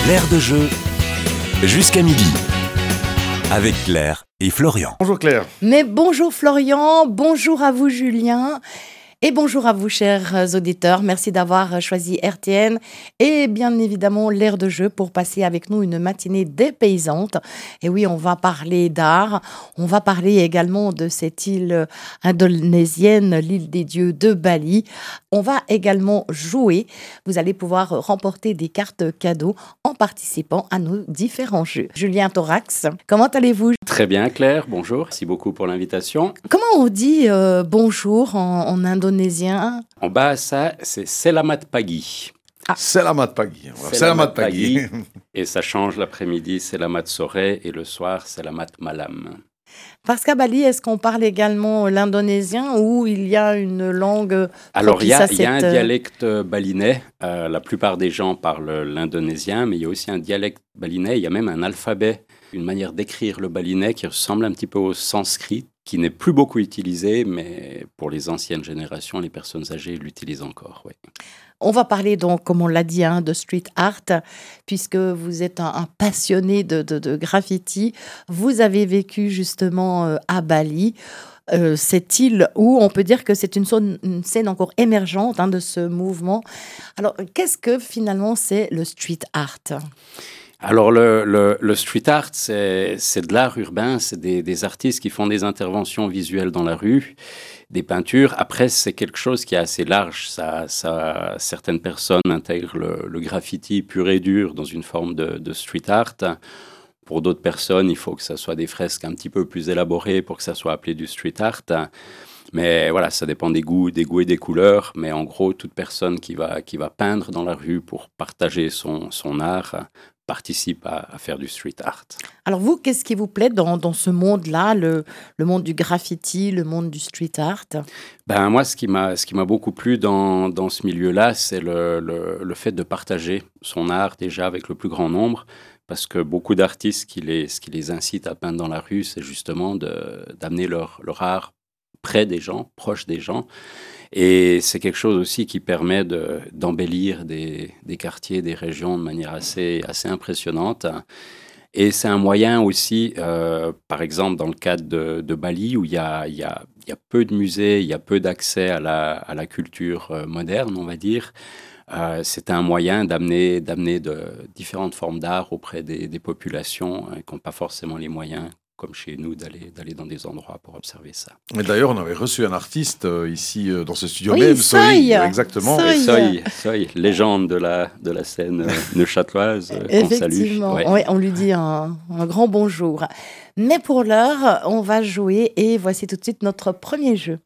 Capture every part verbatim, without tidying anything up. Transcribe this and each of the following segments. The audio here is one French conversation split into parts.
L'air de jeu, jusqu'à midi, avec Claire et Florian. Bonjour Claire. Mais bonjour Florian, bonjour à vous Julien. Et bonjour à vous, chers auditeurs. Merci d'avoir choisi R T N et bien évidemment l'air de jeu pour passer avec nous une matinée dépaysante. Et oui, on va parler d'art. On va parler également de cette île indonésienne, l'île des dieux de Bali. On va également jouer. Vous allez pouvoir remporter des cartes cadeaux en participant à nos différents jeux. Julien Thorax, comment allez-vous? Très bien Claire, bonjour. Merci beaucoup pour l'invitation. Comment on dit euh, bonjour en, en indonésien? En bas, ça, c'est Selamat pagi. Ah. Selamat pagi. Selamat, Selamat pagi. Et ça change l'après-midi, Selamat sore. Et le soir, Selamat malam. Parce qu'à Bali, est-ce qu'on parle également l'indonésien ou il y a une langue Alors, il y, a, cette... il y a un dialecte balinais. Euh, la plupart des gens parlent l'indonésien, mais il y a aussi un dialecte balinais. Il y a même un alphabet, une manière d'écrire le balinais qui ressemble un petit peu au sanskrit, qui n'est plus beaucoup utilisé, mais pour les anciennes générations, les personnes âgées l'utilisent encore. Oui. On va parler donc, comme on l'a dit, hein, de street art, puisque vous êtes un, un passionné de, de, de graffiti. Vous avez vécu justement euh, à Bali, euh, cette île où on peut dire que c'est une, zone, une scène encore émergente hein, de ce mouvement. Alors, qu'est-ce que finalement c'est le street art ? Alors, le, le, le street art, c'est, c'est de l'art urbain, c'est des, des artistes qui font des interventions visuelles dans la rue, des peintures. Après, c'est quelque chose qui est assez large. Ça, ça, certaines personnes intègrent le, le graffiti pur et dur dans une forme de, de street art. Pour d'autres personnes, il faut que ça soit des fresques un petit peu plus élaborées pour que ça soit appelé du street art. Mais voilà, ça dépend des goûts, des goûts et des couleurs. Mais en gros, toute personne qui va, qui va peindre dans la rue pour partager son, son art participe à, à faire du street art. Alors vous, qu'est-ce qui vous plaît dans, dans ce monde-là, le, le monde du graffiti, le monde du street art ? Ben, moi, ce qui m'a, ce qui m'a beaucoup plu dans, dans ce milieu-là, c'est le, le, le fait de partager son art déjà avec le plus grand nombre. Parce que beaucoup d'artistes, qui les, ce qui les incite à peindre dans la rue, c'est justement de, d'amener leur, leur art près des gens, proche des gens. Et c'est quelque chose aussi qui permet de, d'embellir des, des quartiers, des régions de manière assez, assez impressionnante. Et c'est un moyen aussi, euh, par exemple, dans le cadre de, de Bali, où il y a, il y a, il y a peu de musées, il y a peu d'accès à la, à la culture moderne, on va dire. Euh, c'est un moyen d'amener, d'amener de différentes formes d'art auprès des, des populations hein, qui n'ont pas forcément les moyens, comme chez nous, d'aller, d'aller dans des endroits pour observer ça. Et d'ailleurs, on avait reçu un artiste euh, ici euh, dans ce studio oui, même, Soy, exactement. Soy. Soy, Soy, légende de la, de la scène euh, neuchâteloise, euh, qu'on salue. Effectivement, ouais. Ouais, on lui dit un, un grand bonjour. Mais pour l'heure, on va jouer et voici tout de suite notre premier jeu.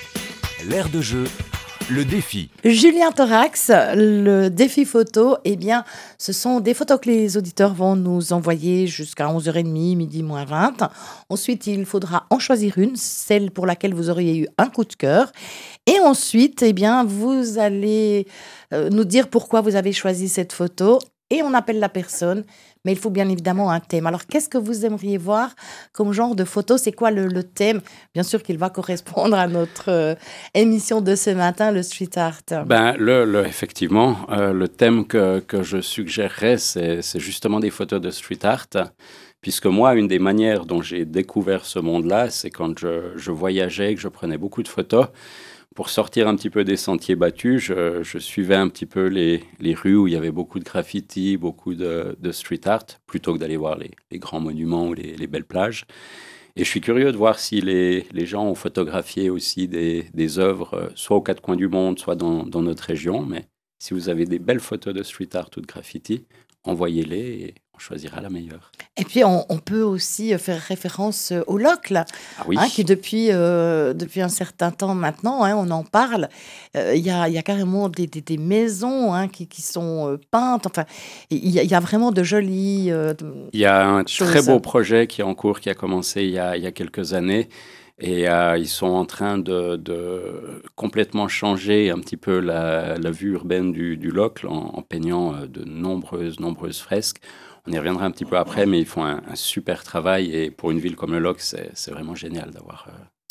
L'air de jeu. Le défi. Julien Thorax, le défi photo, eh bien, ce sont des photos que les auditeurs vont nous envoyer jusqu'à onze heures trente, midi moins vingt. Ensuite, il faudra en choisir une, celle pour laquelle vous auriez eu un coup de cœur. Et ensuite, eh bien, vous allez euh, nous dire pourquoi vous avez choisi cette photo. Et on appelle la personne, mais il faut bien évidemment un thème. Alors, qu'est-ce que vous aimeriez voir comme genre de photo ? C'est quoi le, le thème ? Bien sûr qu'il va correspondre à notre euh, émission de ce matin, le street art. Ben, le, le, effectivement, euh, le thème que, que je suggérerais, c'est, c'est justement des photos de street art. Puisque moi, une des manières dont j'ai découvert ce monde-là, c'est quand je, je voyageais, que je prenais beaucoup de photos. Pour sortir un petit peu des sentiers battus, je, je suivais un petit peu les, les rues où il y avait beaucoup de graffiti, beaucoup de, de street art, plutôt que d'aller voir les, les grands monuments ou les, les belles plages. Et je suis curieux de voir si les, les gens ont photographié aussi des, des œuvres, soit aux quatre coins du monde, soit dans, dans notre région. Mais si vous avez des belles photos de street art ou de graffiti, envoyez-les et on choisira la meilleure. Et puis, on, on peut aussi faire référence au Locle, là, ah oui. hein, qui depuis, euh, depuis un certain temps maintenant, hein, on en parle. Il euh, y, a, y a carrément des, des, des maisons hein, qui, qui sont euh, peintes. Enfin, il y, y a vraiment de jolies euh, Il y a un choses. très beau projet qui est en cours, qui a commencé il y a, il y a quelques années. Et euh, ils sont en train de, de complètement changer un petit peu la, la vue urbaine du, du Locle en, en peignant de nombreuses, nombreuses fresques. On y reviendra un petit peu après, mais ils font un, un super travail. Et pour une ville comme le Locle, c'est, c'est vraiment génial d'avoir, euh,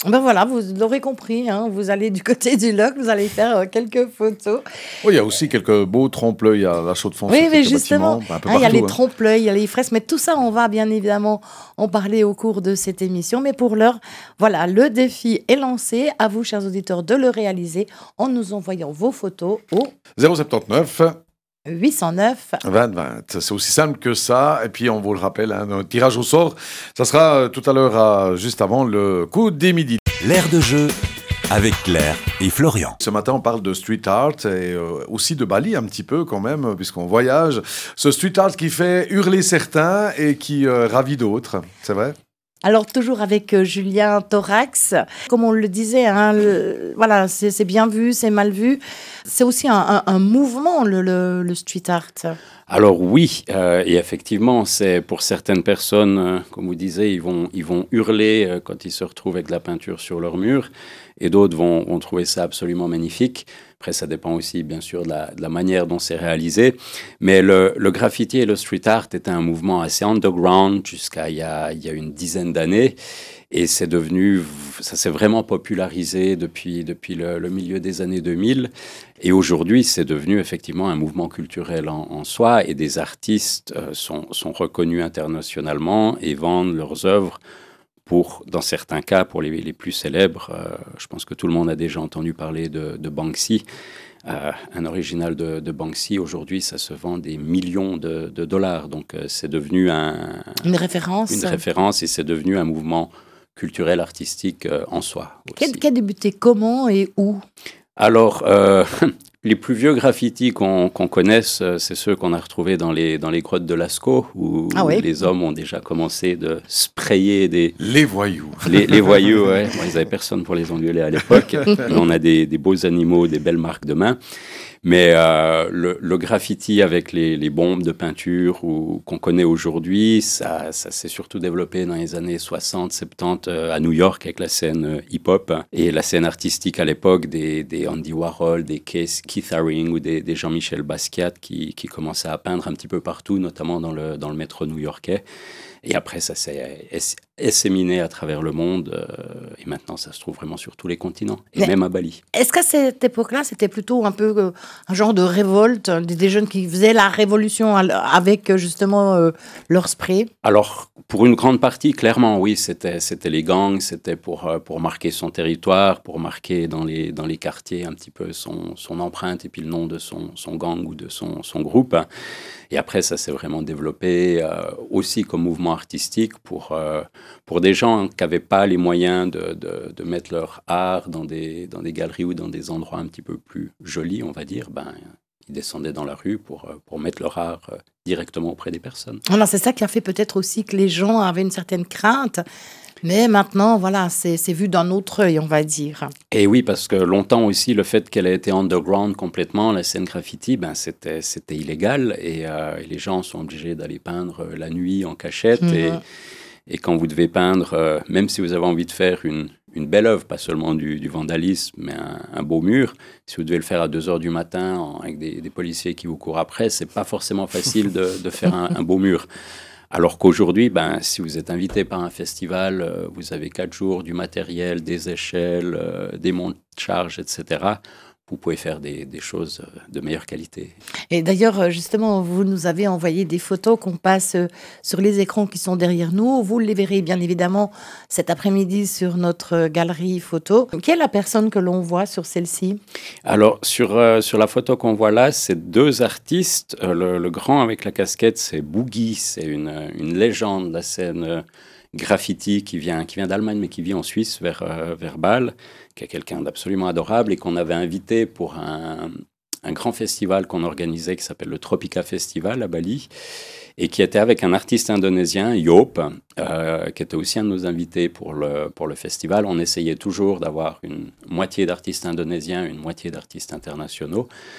Ben voilà, vous l'aurez compris, hein, vous allez du côté du Locle, vous allez faire euh, quelques photos. Oui, il y a aussi quelques beaux trompe-l'œil à la Chaux-de-Fonds. Oui, sur mais quelques justement, bâtiments, un peu hein, il y a partout, les hein. trompe-l'œil, il y a les fresques, mais tout ça, on va bien évidemment en parler au cours de cette émission. Mais pour l'heure, voilà, le défi est lancé. À vous, chers auditeurs, de le réaliser en nous envoyant vos photos au zéro soixante-dix-neuf huit cent neuf. vingt vingt. C'est aussi simple que ça. Et puis, on vous le rappelle, hein, un tirage au sort, ça sera euh, tout à l'heure, à- juste avant le coup des midi. L'air de jeu avec Claire et Florian. Ce matin, on parle de street art et euh, aussi de Bali un petit peu quand même, puisqu'on voyage. Ce street art qui fait hurler certains et qui euh, ravit d'autres, c'est vrai? Alors, toujours avec euh, Julien Thorax. Comme on le disait, hein, le- voilà, c'est c'est bien vu, c'est mal vu. C'est aussi un, un- un mouvement, le, le- le street art. Alors oui, euh, et effectivement, c'est pour certaines personnes, euh, comme vous disiez, ils vont, ils vont hurler euh, quand ils se retrouvent avec de la peinture sur leur mur, et d'autres vont, vont trouver ça absolument magnifique. Après, ça dépend aussi, bien sûr, de la, de la manière dont c'est réalisé. Mais le, le graffiti et le street art étaient un mouvement assez underground jusqu'à il y a, il y a une dizaine d'années. Et c'est devenu, ça s'est vraiment popularisé depuis, depuis le, le milieu des années deux mille. Et aujourd'hui, c'est devenu effectivement un mouvement culturel en, en soi. Et des artistes euh, sont, sont reconnus internationalement et vendent leurs œuvres pour, dans certains cas, pour les, les plus célèbres. Euh, je pense que tout le monde a déjà entendu parler de, de Banksy. Euh, un original de, de Banksy, aujourd'hui, ça se vend des millions de, de dollars. Donc, euh, c'est devenu un, Une référence. une référence et c'est devenu un mouvement culturel, artistique euh, en soi. Qui a, aussi. qui a débuté comment et où? Alors, euh, les plus vieux graffitis qu'on qu'on connaisse, euh, c'est ceux qu'on a retrouvés dans les, dans les grottes de Lascaux, où, Ah où oui. les hommes ont déjà commencé de sprayer des, Les voyous. les, les voyous. Ouais. Bon, ils n'avaient personne pour les engueuler à l'époque. Mais on a des, des beaux animaux, des belles marques de main. Mais euh, le, le graffiti avec les, les bombes de peinture ou, qu'on connaît aujourd'hui, ça, ça s'est surtout développé dans les années soixante, soixante-dix euh, à New York avec la scène euh, hip-hop et la scène artistique à l'époque des, des Andy Warhol, des Keith, Keith Haring ou des, des Jean-Michel Basquiat qui, qui commençaient à peindre un petit peu partout, notamment dans le, dans le métro new-yorkais. Et après, ça s'est ess- disséminé à travers le monde. euh, et maintenant, ça se trouve vraiment sur tous les continents, et Mais- même à Bali. Est-ce qu'à cette époque-là, c'était plutôt un peu euh, un genre de révolte, euh, des, des jeunes qui faisaient la révolution à l- avec euh, justement euh, leur spray? Alors, pour une grande partie, clairement, oui, c'était, c'était les gangs, c'était pour, euh, pour marquer son territoire, pour marquer dans les, dans les quartiers un petit peu son, son empreinte et puis le nom de son, son gang ou de son, son groupe. Et après, ça s'est vraiment développé euh, aussi comme mouvement artistique pour, euh, pour des gens qui n'avaient pas les moyens de, de, de mettre leur art dans des, dans des galeries ou dans des endroits un petit peu plus jolis, on va dire. Ben, ils descendaient dans la rue pour, euh, pour mettre leur art euh, directement auprès des personnes. Alors, c'est ça qui a fait peut-être aussi que les gens avaient une certaine crainte. Mais maintenant, voilà, c'est c'est vu d'un autre œil, on va dire. Et oui, parce que longtemps aussi, le fait qu'elle ait été underground complètement, la scène graffiti, ben, c'était, c'était illégal. Et, euh, et les gens sont obligés d'aller peindre euh, la nuit en cachette. Mhm. Et, et quand vous devez peindre, euh, même si vous avez envie de faire une, une belle œuvre, pas seulement du, du vandalisme, mais un, un beau mur, si vous devez le faire à deux heures du matin en- avec des, des policiers qui vous courent après, c'est pas forcément facile de, de faire un, un beau mur. Alors qu'aujourd'hui, ben, si vous êtes invité par un festival, euh, vous avez quatre jours, du matériel, des échelles, euh, des monte-charges, et cetera. Vous pouvez faire des, des choses euh, de meilleure qualité. Et d'ailleurs, euh, justement, vous nous avez envoyé des photos qu'on passe euh, sur les écrans qui sont derrière nous. Vous les verrez bien évidemment cet après-midi sur notre euh, galerie photo. Qui est la personne que l'on voit sur celle-ci? Alors, sur, euh, sur la photo qu'on voit là, c'est deux artistes. Euh, le, le grand avec la casquette, c'est Boogie. C'est une, une légende de la scène euh, graffiti qui vient, qui vient d'Allemagne, mais qui vit en Suisse, vers, euh, vers Bâle, qui est quelqu'un d'absolument adorable et qu'on avait invité pour un, un grand festival qu'on organisait qui s'appelle le Tropica Festival à Bali et qui était avec un artiste indonésien, Yop, euh, qui était aussi un de nos invités pour le, pour le festival. On essayait toujours d'avoir une moitié d'artistes indonésiens, une moitié d'artistes internationaux.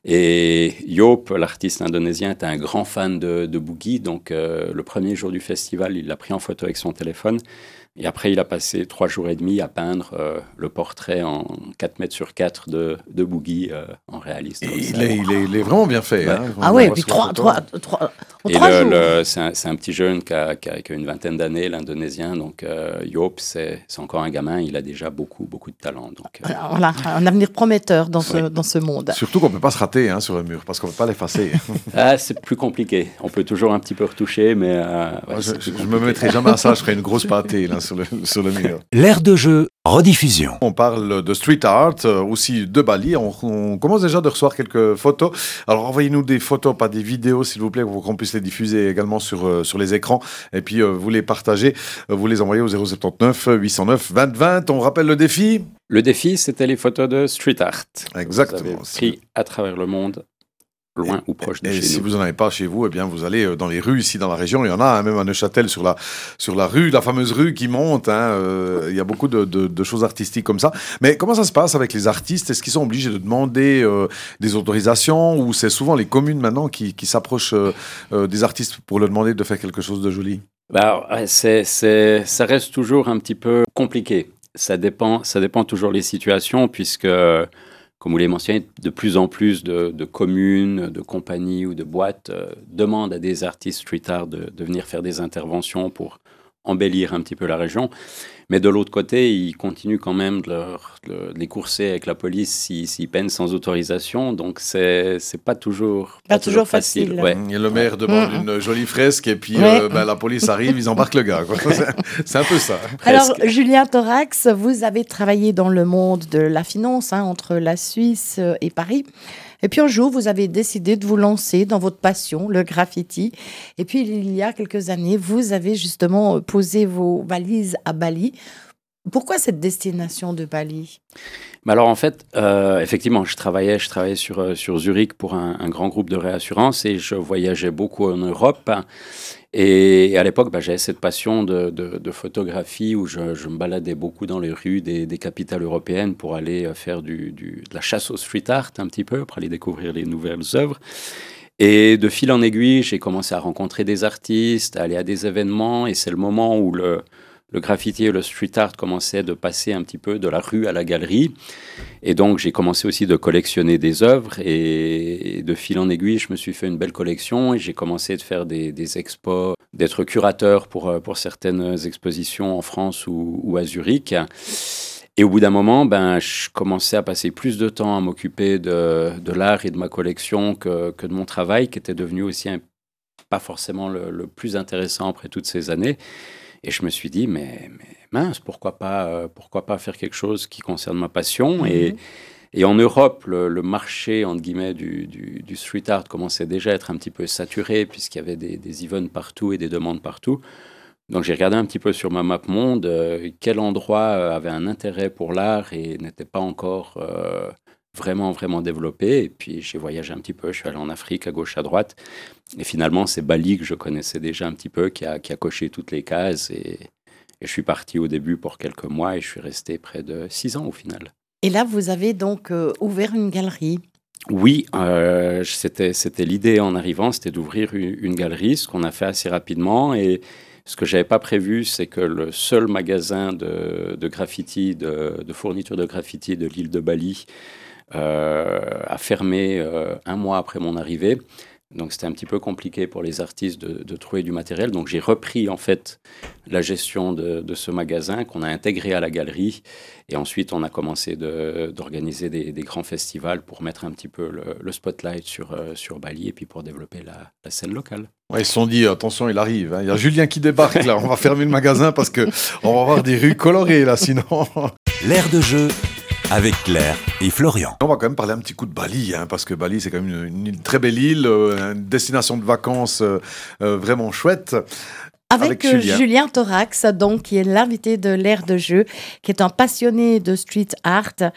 Et Joop, l'artiste indonésien, était un grand fan de, de boogie. Donc, euh, le premier jour du festival, il l'a pris en photo avec son téléphone. Et après, il a passé trois jours et demi à peindre euh, le portrait en quatre mètres sur quatre de, de Boogie euh, en réaliste. Il est, il, est, il est vraiment bien fait. Ouais. Hein, ah oui, et puis trois, trois, trois, et trois le, jours. Le, c'est, un, c'est un petit jeune qui a, qui a, qui a une vingtaine d'années, l'Indonésien. Donc, euh, Joop, c'est, c'est encore un gamin. Il a déjà beaucoup, beaucoup de talent. Donc, euh... Voilà, un avenir prometteur dans ce, ouais. dans ce monde. Surtout qu'on ne peut pas se rater hein, sur le mur, parce qu'on ne peut pas l'effacer. Ah, c'est plus compliqué. On peut toujours un petit peu retoucher, mais... Euh, ouais, Moi, je ne me mettrai jamais à ça. Je ferai une grosse pâtée là, sur, le, sur le mur. L'air de jeu, rediffusion. On parle de street art, euh, aussi de Bali. On, on commence déjà de recevoir quelques photos. Alors, envoyez-nous des photos, pas des vidéos, s'il vous plaît, pour qu'on puisse les diffuser également sur, euh, sur les écrans. Et puis, euh, vous les partagez. Euh, vous les envoyez au zéro sept neuf huit cent neuf vingt vingt. On rappelle le défi. Le défi, c'était les photos de street art. Exactement. Vous avez pris à travers le monde. Loin ou proche de et chez si nous. vous n'en avez pas chez vous, eh bien vous allez dans les rues ici dans la région. Il y en a hein, même à Neuchâtel sur la sur la rue, la fameuse rue qui monte. Hein, euh, il y a beaucoup de, de, de choses artistiques comme ça. Mais comment ça se passe avec les artistes? Est-ce qu'ils sont obligés de demander euh, des autorisations ou c'est souvent les communes maintenant qui, qui s'approchent euh, euh, des artistes pour leur demander de faire quelque chose de joli? Bah, c'est, c'est, ça reste toujours un petit peu compliqué. Ça dépend, ça dépend toujours des situations puisque comme vous l'avez mentionné, de plus en plus de, de communes, de compagnies ou de boîtes euh, demandent à des artistes street art de, de venir faire des interventions pour embellir un petit peu la région. Mais de l'autre côté, ils continuent quand même de, leur, de les courser avec la police s'ils, s'ils peinent sans autorisation. Donc, c'est, c'est pas toujours, pas pas toujours, toujours facile. facile. Ouais. Et le maire demande mmh. une jolie fresque et puis ouais. euh, ben, la police arrive, ils embarquent le gars. Quoi. C'est, c'est un peu ça. Alors, Julien Thorax, vous avez travaillé dans le monde de la finance, hein, entre la Suisse et Paris. Et puis un jour, vous avez décidé de vous lancer dans votre passion, le graffiti. Et puis, il y a quelques années, vous avez justement posé vos valises à Bali. Pourquoi cette destination de Bali ? Mais alors en fait, euh, effectivement, je travaillais, je travaillais sur, euh, sur Zurich pour un, un grand groupe de réassurance et je voyageais beaucoup en Europe. Et à l'époque, bah, j'avais cette passion de, de, de photographie où je, je me baladais beaucoup dans les rues des, des capitales européennes pour aller faire du, du, de la chasse au street art un petit peu, pour aller découvrir les nouvelles œuvres. Et de fil en aiguille, j'ai commencé à rencontrer des artistes, à aller à des événements et c'est le moment où le... Le graffiti et le street art commençaient de passer un petit peu de la rue à la galerie. Et donc, j'ai commencé aussi de collectionner des œuvres. Et de fil en aiguille, je me suis fait une belle collection. Et j'ai commencé de faire des, des expos, d'être curateur pour, pour certaines expositions en France ou, ou à Zurich. Et au bout d'un moment, ben, je commençais à passer plus de temps à m'occuper de, de l'art et de ma collection que, que de mon travail, qui était devenu aussi un, pas forcément le, le plus intéressant après toutes ces années. Et je me suis dit, mais, mais mince, pourquoi pas, euh, pourquoi pas faire quelque chose qui concerne ma passion mmh. et, et en Europe, le, le marché, entre guillemets, du, du, du street art commençait déjà à être un petit peu saturé, puisqu'il y avait des, des events partout et des demandes partout. Donc j'ai regardé un petit peu sur ma map monde, euh, quel endroit avait un intérêt pour l'art et n'était pas encore euh, vraiment, vraiment développé. Et puis j'ai voyagé un petit peu, je suis allé en Afrique, à gauche, à droite. Et finalement, c'est Bali que je connaissais déjà un petit peu, qui a, qui a coché toutes les cases. Et, et je suis parti au début pour quelques mois et je suis resté près de six ans au final. Et là, vous avez donc euh, ouvert une galerie. Oui, euh, c'était, c'était l'idée en arrivant, c'était d'ouvrir une, une galerie, ce qu'on a fait assez rapidement. Et ce que je n'avais pas prévu, c'est que le seul magasin de, de graffiti, de, de fourniture de graffiti de l'île de Bali euh, a fermé euh, un mois après mon arrivée. Donc, c'était un petit peu compliqué pour les artistes de, de trouver du matériel. Donc, j'ai repris, en fait, la gestion de, de ce magasin qu'on a intégré à la galerie. Et ensuite, on a commencé de, d'organiser des, des grands festivals pour mettre un petit peu le, le spotlight sur, euh, sur Bali et puis pour développer la, la scène locale. Ouais, ils se sont dit, attention, il arrive. Hein. Il y a Julien qui débarque, là. On va fermer le magasin parce qu'on va avoir des rues colorées, là, sinon. L'air de jeu avec Claire et Florian. On va quand même parler un petit coup de Bali, hein, parce que Bali, c'est quand même une, une très belle île, euh, une destination de vacances euh, euh, vraiment chouette. Avec, avec Julien. Julien Thorax, donc, qui est l'invité de l'air de jeu, qui est un passionné de street art.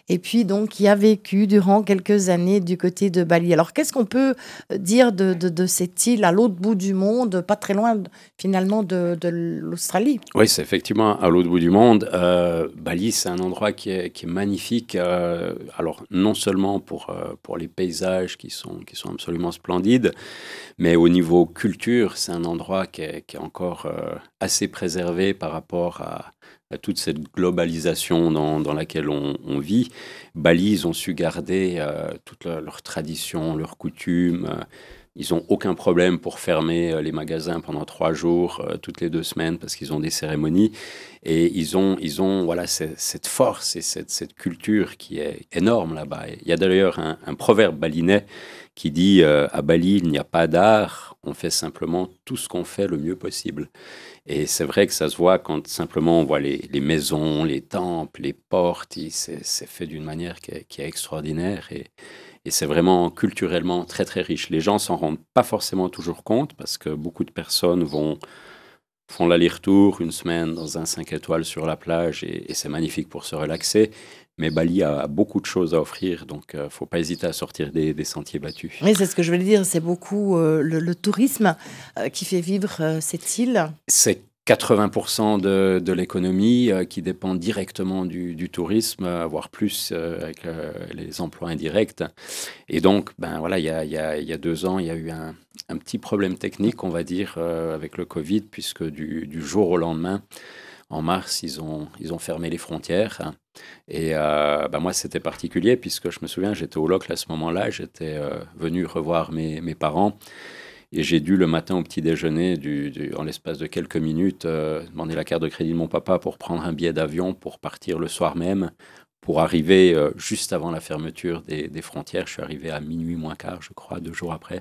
et puis donc qui a vécu durant quelques années du côté de Bali. Alors qu'est-ce qu'on peut dire de, de, de cette île à l'autre bout du monde, pas très loin finalement de, de l'Australie? Oui, c'est effectivement à l'autre bout du monde. Euh, Bali, c'est un endroit qui est, qui est magnifique. Euh, alors non seulement pour, euh, pour les paysages qui sont, qui sont absolument splendides, mais au niveau culture, c'est un endroit qui est, qui est encore euh, assez préservé par rapport à, à toute cette globalisation dans, dans laquelle on, on vit. Bali, ils ont su garder euh, toutes leurs leur traditions, leurs coutumes. Euh, ils n'ont aucun problème pour fermer euh, les magasins pendant trois jours, euh, toutes les deux semaines, parce qu'ils ont des cérémonies. Et ils ont, ils ont voilà, cette, cette force et cette, cette culture qui est énorme là-bas. Et il y a d'ailleurs un, un proverbe balinais qui dit euh, « À Bali, il n'y a pas d'art, on fait simplement tout ce qu'on fait le mieux possible ». Et c'est vrai que ça se voit quand simplement on voit les, les maisons, les temples, les portes, c'est, c'est fait d'une manière qui est, qui est extraordinaire et, et c'est vraiment culturellement très très riche. Les gens s'en rendent pas forcément toujours compte parce que beaucoup de personnes vont, font l'aller-retour une semaine dans un cinq étoiles sur la plage et, et c'est magnifique pour se relaxer. Mais Bali a beaucoup de choses à offrir, donc il euh, ne faut pas hésiter à sortir des, des sentiers battus. Oui, c'est ce que je voulais dire, c'est beaucoup euh, le, le tourisme euh, qui fait vivre euh, cette île. C'est quatre-vingts pour cent de, de l'économie euh, qui dépend directement du, du tourisme, euh, voire plus euh, avec euh, les emplois indirects. Et donc, ben, voilà, il y a, y a, y a deux ans, il y a eu un, un petit problème technique, on va dire, euh, avec le Covid, puisque du, du jour au lendemain, en mars, ils ont, ils ont fermé les frontières. Et euh, bah moi, c'était particulier puisque je me souviens, j'étais au Locle à ce moment-là, j'étais euh, venu revoir mes, mes parents et j'ai dû le matin au petit déjeuner, du, du, en l'espace de quelques minutes, euh, demander la carte de crédit de mon papa pour prendre un billet d'avion pour partir le soir même, pour arriver euh, juste avant la fermeture des, des frontières. Je suis arrivé à minuit moins quart, je crois, deux jours après.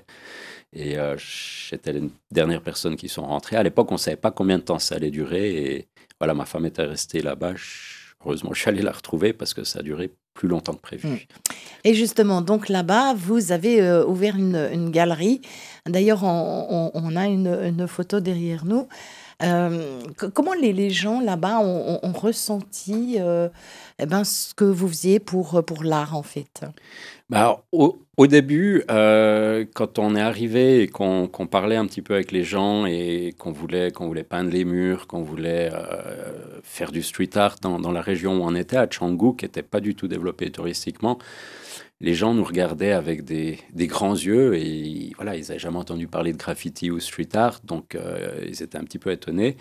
Et euh, j'étais les dernières personnes qui sont rentrées. À l'époque, on ne savait pas combien de temps ça allait durer. Et voilà, ma femme était restée là-bas. Heureusement, je suis allé la retrouver parce que ça a duré plus longtemps que prévu. Et justement, donc là-bas, vous avez euh, ouvert une, une galerie. D'ailleurs, on, on, on a une, une photo derrière nous. Euh, c- comment les, les gens là-bas ont, ont- ont ressenti euh, eh ben, ce que vous faisiez pour, pour l'art, en fait? Bah, alors, au, au début, euh, quand on est arrivé et qu'on qu'on parlait un petit peu avec les gens et qu'on voulait, qu'on voulait peindre les murs, qu'on voulait euh, faire du street art dans, dans la région où on était, à Canggu, qui n'était pas du tout développée touristiquement, les gens nous regardaient avec des, des grands yeux et voilà, ils n'avaient jamais entendu parler de graffiti ou street art, donc euh, ils étaient un petit peu étonnés.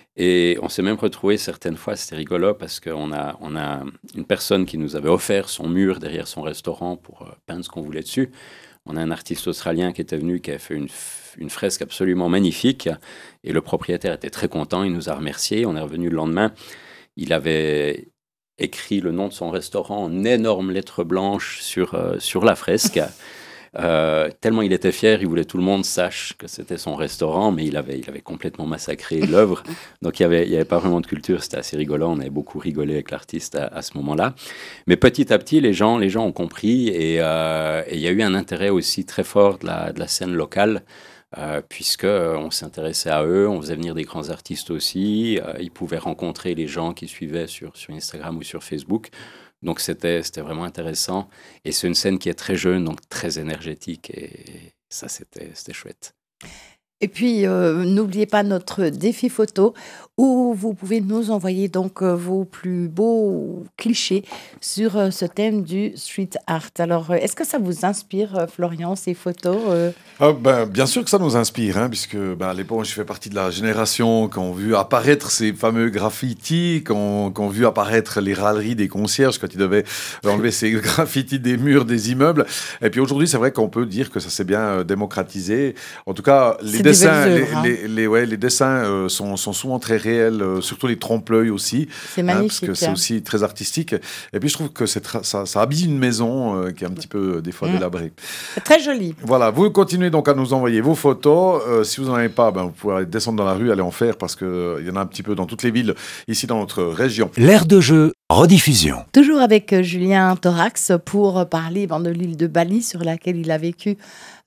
Et on s'est même retrouvé certaines fois, c'était rigolo parce qu'on a, on a une personne qui nous avait offert son mur derrière son restaurant pour euh, peindre ce qu'on voulait dessus. On a un artiste australien qui était venu, qui a fait une, f- une fresque absolument magnifique et le propriétaire était très content, il nous a remerciés. On est revenu le lendemain, il avait écrit le nom de son restaurant en énormes lettres blanches sur, euh, sur la fresque. Euh, tellement il était fier, il voulait que tout le monde sache que c'était son restaurant, mais il avait, il avait complètement massacré l'œuvre. Donc il n'y avait, il y avait pas vraiment de culture, c'était assez rigolant. On avait beaucoup rigolé avec l'artiste à, à ce moment-là. Mais petit à petit, les gens, les gens ont compris et euh, et il y a eu un intérêt aussi très fort de la, de la scène locale. Euh, puisque euh, on s'intéressait à eux, on faisait venir des grands artistes aussi, euh, ils pouvaient rencontrer les gens qui suivaient sur, sur Instagram ou sur Facebook. Donc c'était, c'était vraiment intéressant. Et c'est une scène qui est très jeune, donc très énergétique. Et ça, c'était, c'était chouette. Et puis, euh, n'oubliez pas notre défi photo où vous pouvez nous envoyer donc euh, vos plus beaux clichés sur euh, ce thème du street art. Alors, euh, est-ce que ça vous inspire, euh, Florian, ces photos euh Ah, ben, bien sûr que ça nous inspire, hein, puisque ben, à l'époque, je fais partie de la génération qui ont vu apparaître ces fameux graffitis, qui ont, qui ont vu apparaître les râleries des concierges quand ils devaient enlever ces graffitis des murs des immeubles. Et puis aujourd'hui, c'est vrai qu'on peut dire que ça s'est bien euh, démocratisé. En tout cas, les C'est des dessins, belles les, œuvres, hein. les, les- ouais, les dessins euh, sont, sont souvent très réels, euh, surtout les trompe-l'œil aussi. C'est Hein, parce magnifique. que c'est hein. aussi très artistique. Et puis je trouve que c'est tra- ça, ça habille une maison euh, qui est un petit peu euh, des fois Mm. délabrée. C'est très joli. Voilà, vous continuez donc à nous envoyer vos photos. Euh, si vous n'en avez pas, ben, vous pouvez aller descendre dans la rue, aller en faire parce qu'il euh, y en a un petit peu dans toutes les villes ici dans notre région. L'air de jeu, rediffusion. Toujours avec euh, Julien Thorax pour parler ben, de l'île de Bali sur laquelle il a vécu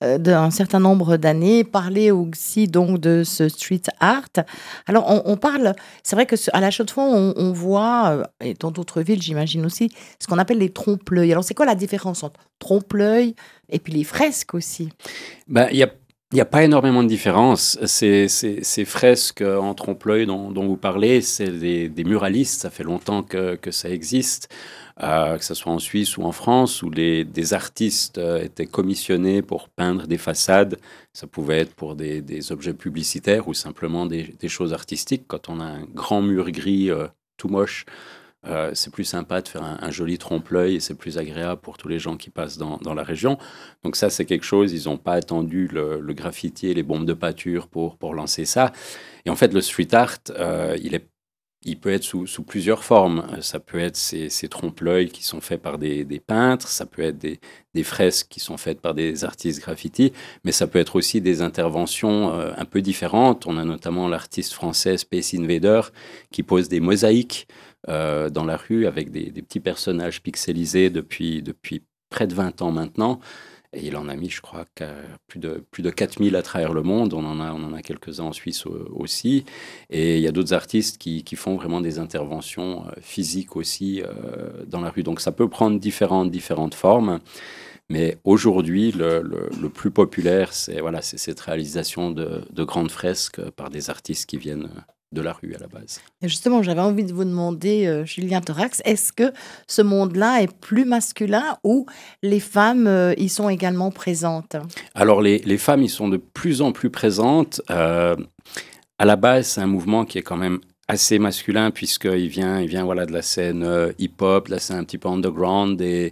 euh, d'un certain nombre d'années, parler aussi donc de ce street art. Alors, on, on parle, c'est vrai que ce- à la Chaux-de-Fonds, on, on voit, euh, et dans d'autres villes, j'imagine aussi, ce qu'on appelle les trompe-l'œil. Alors, c'est quoi la différence entre trompe-l'œil et puis les fresques aussi? Ben, il y a il n'y a pas énormément de différence. Ces, ces- ces fresques en trompe-l'œil dont, dont vous parlez, c'est des, des muralistes. Ça fait longtemps que, que ça existe, euh, que ce soit en Suisse ou en France, où les, des artistes euh, étaient commissionnés pour peindre des façades. Ça pouvait être pour des, des objets publicitaires ou simplement des, des choses artistiques. Quand on a un grand mur gris euh, tout moche, euh, c'est plus sympa de faire un, un joli trompe-l'œil et c'est plus agréable pour tous les gens qui passent dans, dans la région. Donc ça, c'est quelque chose, ils n'ont pas attendu le, le graffiti et les bombes de pâture pour, pour lancer ça. Et en fait, le street art, euh, il, est, il peut être sous, sous plusieurs formes. Euh, Ça peut être ces, ces trompe-l'œil qui sont faits par des, des peintres, ça peut être des, des fresques qui sont faites par des artistes graffiti, mais ça peut être aussi des interventions euh, un peu différentes. On a notamment l'artiste français Space Invader qui pose des mosaïques euh, dans la rue avec des, des petits personnages pixelisés depuis, depuis près de vingt ans maintenant. Et il en a mis, je crois, qu'à plus de, plus de quatre mille à travers le monde. On en a, on en a quelques-uns en Suisse euh, aussi. Et il y a d'autres artistes qui, qui font vraiment des interventions euh, physiques aussi euh, dans la rue. Donc ça peut prendre différentes, différentes formes. Mais aujourd'hui, le, le, le plus populaire, c'est voilà, c'est cette réalisation de, de grandes fresques par des artistes qui viennent de la rue à la base. Et justement, j'avais envie de vous demander, euh, Julien Thorax, est-ce que ce monde-là est plus masculin ou les femmes euh, y sont également présentes? Alors les, les femmes, ils sont de plus en plus présentes. Euh, à la base, c'est un mouvement qui est quand même assez masculin puisqu'il vient, il vient voilà, de la scène euh, hip-hop, de la scène un petit peu underground et,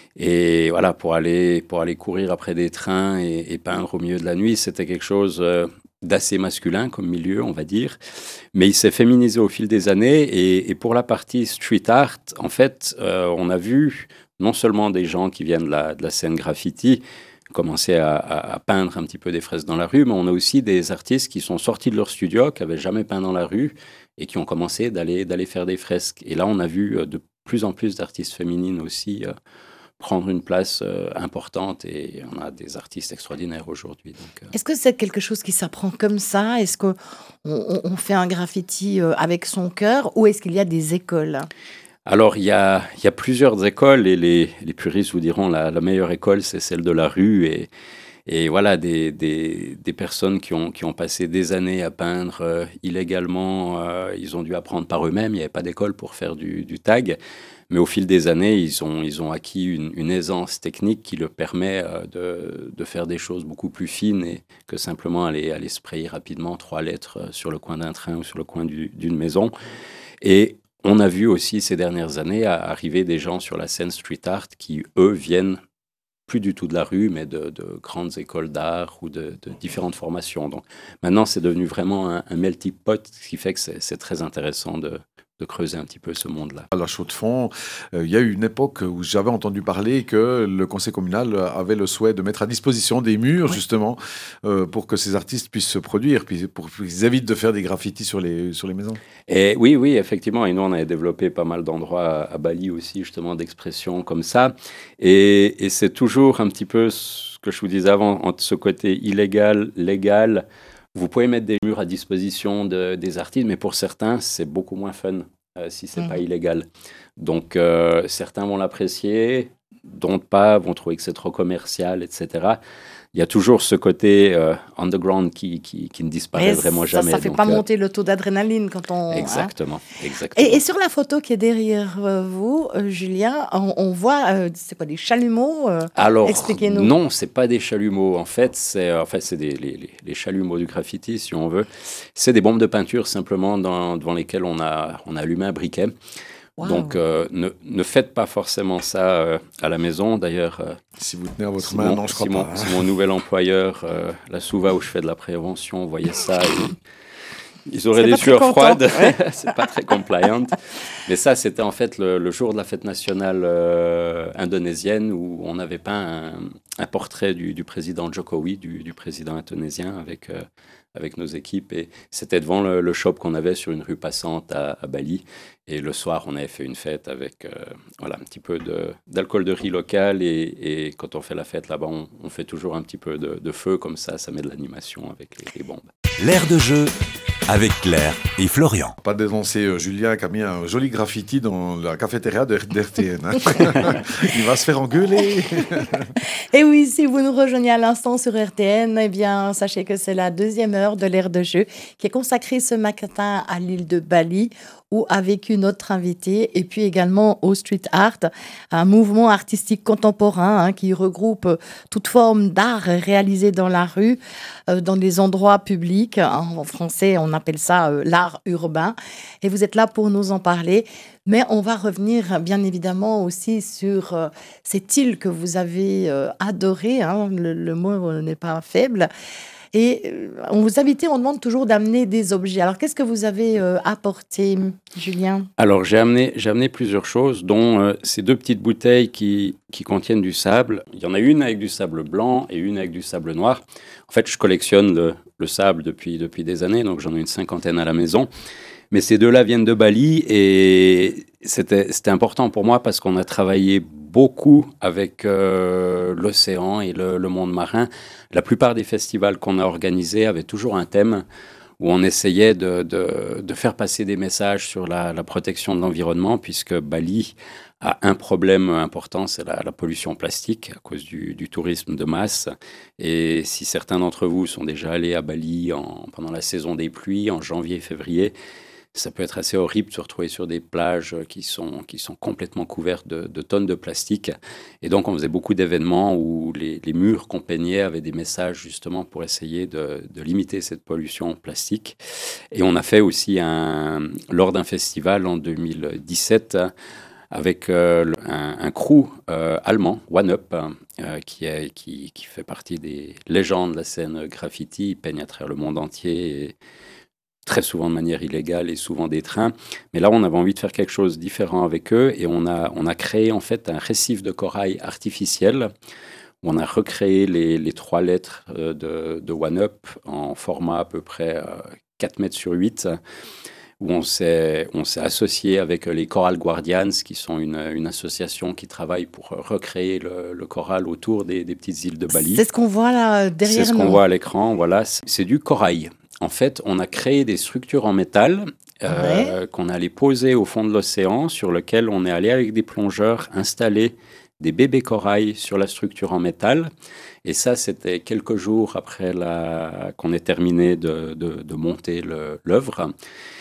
et voilà, pour aller, pour aller courir après des trains et, et peindre au milieu de la nuit, c'était quelque chose euh, d'assez masculin comme milieu, on va dire. Mais il s'est féminisé au fil des années. Et, et pour la partie street art, en fait, euh, on a vu non seulement des gens qui viennent de la, de la scène graffiti commencer à, à, à peindre un petit peu des fresques dans la rue, mais on a aussi des artistes qui sont sortis de leur studio, qui n'avaient jamais peint dans la rue et qui ont commencé d'aller, d'aller faire des fresques. Et là, on a vu euh, de plus en plus d'artistes féminines aussi euh, prendre une place euh, importante et on a des artistes extraordinaires aujourd'hui. Donc, euh. Est-ce que c'est quelque chose qui s'apprend comme ça? Est-ce qu'on on, on fait un graffiti euh, avec son cœur ou est-ce qu'il y a des écoles? Alors, il y a, il y a plusieurs écoles et les, les puristes vous diront la, la meilleure école, c'est celle de la rue. Et, et voilà, des, des, des personnes qui ont, qui ont passé des années à peindre euh, illégalement, euh, ils ont dû apprendre par eux-mêmes. Il n'y avait pas d'école pour faire du, du tag. Mais au fil des années, ils ont, ils ont acquis une, une aisance technique qui leur permet euh, de, de faire des choses beaucoup plus fines et que simplement aller, aller sprayer rapidement trois lettres euh, sur le coin d'un train ou sur le coin du, d'une maison. Et on a vu aussi ces dernières années arriver des gens sur la scène street art qui, eux, viennent plus du tout de la rue, mais de, de grandes écoles d'art ou de, de différentes formations. Donc maintenant, c'est devenu vraiment un, un melting pot, ce qui fait que c'est, c'est très intéressant de, de creuser un petit peu ce monde-là. À la Chaux-de-Fonds, euh, il y a eu une époque où j'avais entendu parler que le conseil communal avait le souhait de mettre à disposition des murs, oui. justement, euh, pour que ces artistes puissent se produire, puis pour qu'ils évitent de faire des graffitis sur les, sur les maisons. Et oui, oui, effectivement. Et nous, on avait développé pas mal d'endroits à, à Bali aussi, justement, d'expression comme ça. Et, et c'est toujours un petit peu ce que je vous disais avant, entre ce côté illégal, légal. Vous pouvez mettre des murs à disposition de, des artistes, mais pour certains, c'est beaucoup moins fun euh, si c'est mmh. pas illégal. Donc, euh, certains vont l'apprécier, d'autres pas, vont trouver que c'est trop commercial, et cetera. Il y a toujours ce côté euh, underground qui, qui, qui ne disparaît mais vraiment ça, jamais. Ça ne fait donc, pas euh, monter le taux d'adrénaline quand on... Exactement. Hein. exactement. Et, et sur la photo qui est derrière vous, euh, Julien, on, on voit, euh, c'est quoi, des chalumeaux euh, Alors, expliquez-nous. Non, ce n'est pas des chalumeaux. En fait, c'est, en fait, c'est des, les, les, les chalumeaux du graffiti, si on veut. C'est des bombes de peinture, simplement, dans, devant lesquelles on a, on a allumé un briquet. Wow. Donc, euh, ne, ne faites pas forcément ça euh, à la maison. D'ailleurs, euh, si vous tenez à votre main, non, je crois si pas. Mon, si mon nouvel employeur, euh, la Souva où je fais de la prévention, voyait ça, ils, ils auraient des sueurs froides. C'est pas très compliant. Mais ça, c'était en fait le, le jour de la fête nationale euh, indonésienne où on avait peint un, un portrait du, du président Jokowi, du, du président indonésien, avec, euh, avec nos équipes. Et c'était devant le, le shop qu'on avait sur une rue passante à, à Bali. Et le soir, on avait fait une fête avec euh, voilà, un petit peu de, d'alcool de riz local. Et, et quand on fait la fête là-bas, on, on fait toujours un petit peu de, de feu, comme ça, ça met de l'animation avec les, les bombes. L'air de jeu avec Claire et Florian. Pas dénoncer euh, Julien qui a mis un joli graffiti dans la cafétéria de d'R T N. Hein. Il va se faire engueuler. Et oui, si vous nous rejoignez à l'instant sur R T N, eh bien, sachez que c'est la deuxième heure de l'air de jeu qui est consacrée ce matin à l'île de Bali, où a vécu notre invité, et puis également au street art, un mouvement artistique contemporain hein, qui regroupe toute forme d'art réalisé dans la rue, euh, dans des endroits publics. En français, on appelle ça euh, l'art urbain. Et vous êtes là pour nous en parler. Mais on va revenir bien évidemment aussi sur euh, cette île que vous avez euh, adorée. Hein, le, le mot n'est pas faible. Et euh, on vous invite, on demande toujours d'amener des objets. Alors, qu'est-ce que vous avez euh, apporté, Julien ? Alors, j'ai amené, j'ai amené plusieurs choses, dont euh, ces deux petites bouteilles qui, qui contiennent du sable. Il y en a une avec du sable blanc et une avec du sable noir. En fait, je collectionne le, le sable depuis, depuis des années, donc j'en ai une cinquantaine à la maison. Mais ces deux-là viennent de Bali et c'était, c'était important pour moi parce qu'on a travaillé beaucoup avec euh, l'océan et le, le monde marin. La plupart des festivals qu'on a organisés avaient toujours un thème où on essayait de, de, de faire passer des messages sur la, la protection de l'environnement, puisque Bali a un problème important, c'est la, la pollution plastique à cause du, du tourisme de masse. Et si certains d'entre vous sont déjà allés à Bali en, pendant la saison des pluies, en janvier et février, ça peut être assez horrible de se retrouver sur des plages qui sont, qui sont complètement couvertes de, de tonnes de plastique. Et donc, on faisait beaucoup d'événements où les, les murs qu'on peignait avaient des messages justement pour essayer de, de limiter cette pollution plastique. Et on a fait aussi, un, lors d'un festival en deux mille dix-sept, avec euh, un, un crew euh, allemand, One Up, euh, qui, est, qui, qui fait partie des légendes de la scène graffiti. Ils peignent à travers le monde entier et très souvent de manière illégale et souvent des trains. Mais là, on avait envie de faire quelque chose de différent avec eux et on a, on a créé en fait un récif de corail artificiel où on a recréé les, les trois lettres de, de One Up en format à peu près quatre mètres sur huit, où on s'est, on s'est associé avec les Coral Guardians, qui sont une, une association qui travaille pour recréer le, le coral autour des, des petites îles de Bali. C'est ce qu'on voit là derrière nous. C'est ce qu'on nous. voit à l'écran, voilà. C'est, c'est du corail. En fait, on a créé des structures en métal euh, ouais. qu'on allait poser au fond de l'océan, sur lequel on est allé avec des plongeurs installer des bébés corail sur la structure en métal. Et ça, c'était quelques jours après la... qu'on ait terminé de, de, de monter le, l'œuvre.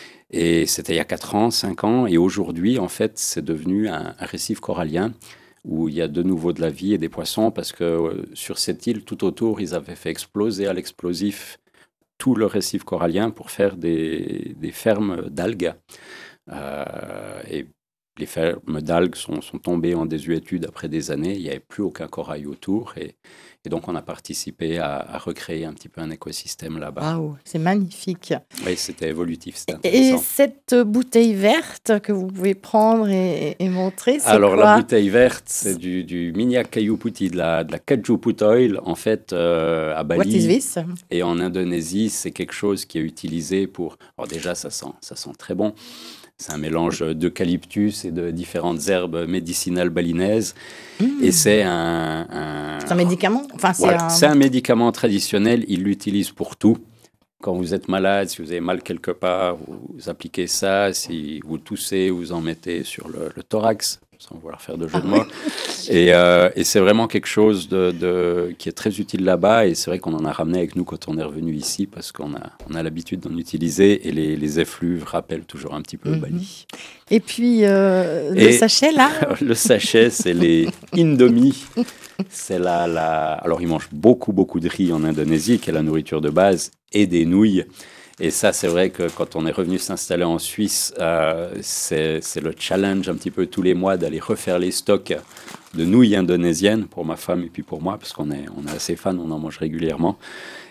Et c'était il y a quatre ans, cinq ans. Et aujourd'hui, en fait, c'est devenu un, un récif corallien où il y a de nouveau de la vie et des poissons, parce que euh, sur cette île, tout autour, ils avaient fait exploser à l'explosif tout le récif corallien pour faire des, des fermes d'algues. Euh, et les fermes d'algues sont, sont tombées en désuétude après des années. Il n'y avait plus aucun corail autour. Et, et donc, on a participé à, à recréer un petit peu un écosystème là-bas. Waouh, c'est magnifique. Oui, c'était évolutif, c'était intéressant. Et cette bouteille verte que vous pouvez prendre et, et montrer, c'est Alors, quoi ? la bouteille verte, c'est du, du Minyak Kayu Putih, de la, de la Kaju Put Oil, en fait, euh, à Bali. What is this ? Et en Indonésie, c'est quelque chose qui est utilisé pour... Alors déjà, ça sent, ça sent très bon. C'est un mélange d'eucalyptus et de différentes herbes médicinales balinaises. Mmh. Et c'est un, un... C'est un médicament enfin, c'est, voilà, un... c'est un médicament traditionnel. Ils l'utilisent pour tout. Quand vous êtes malade, si vous avez mal quelque part, vous appliquez ça. Si vous toussez, vous en mettez sur le, le thorax, sans vouloir faire de jeu de mots. Et, euh, et c'est vraiment quelque chose de, de, qui est très utile là-bas. Et c'est vrai qu'on en a ramené avec nous quand on est revenu ici, parce qu'on a, on a l'habitude d'en utiliser. Et les, les effluves rappellent toujours un petit peu mm-hmm. Bali. Et puis, euh, le et sachet, là le sachet, c'est les Indomie. C'est la, la... Alors, ils mangent beaucoup, beaucoup de riz en Indonésie, qui est la nourriture de base, et des nouilles. Et ça, c'est vrai que quand on est revenu s'installer en Suisse, euh, c'est, c'est le challenge un petit peu tous les mois d'aller refaire les stocks de nouilles indonésiennes pour ma femme et puis pour moi, parce qu'on est, on est assez fans, on en mange régulièrement.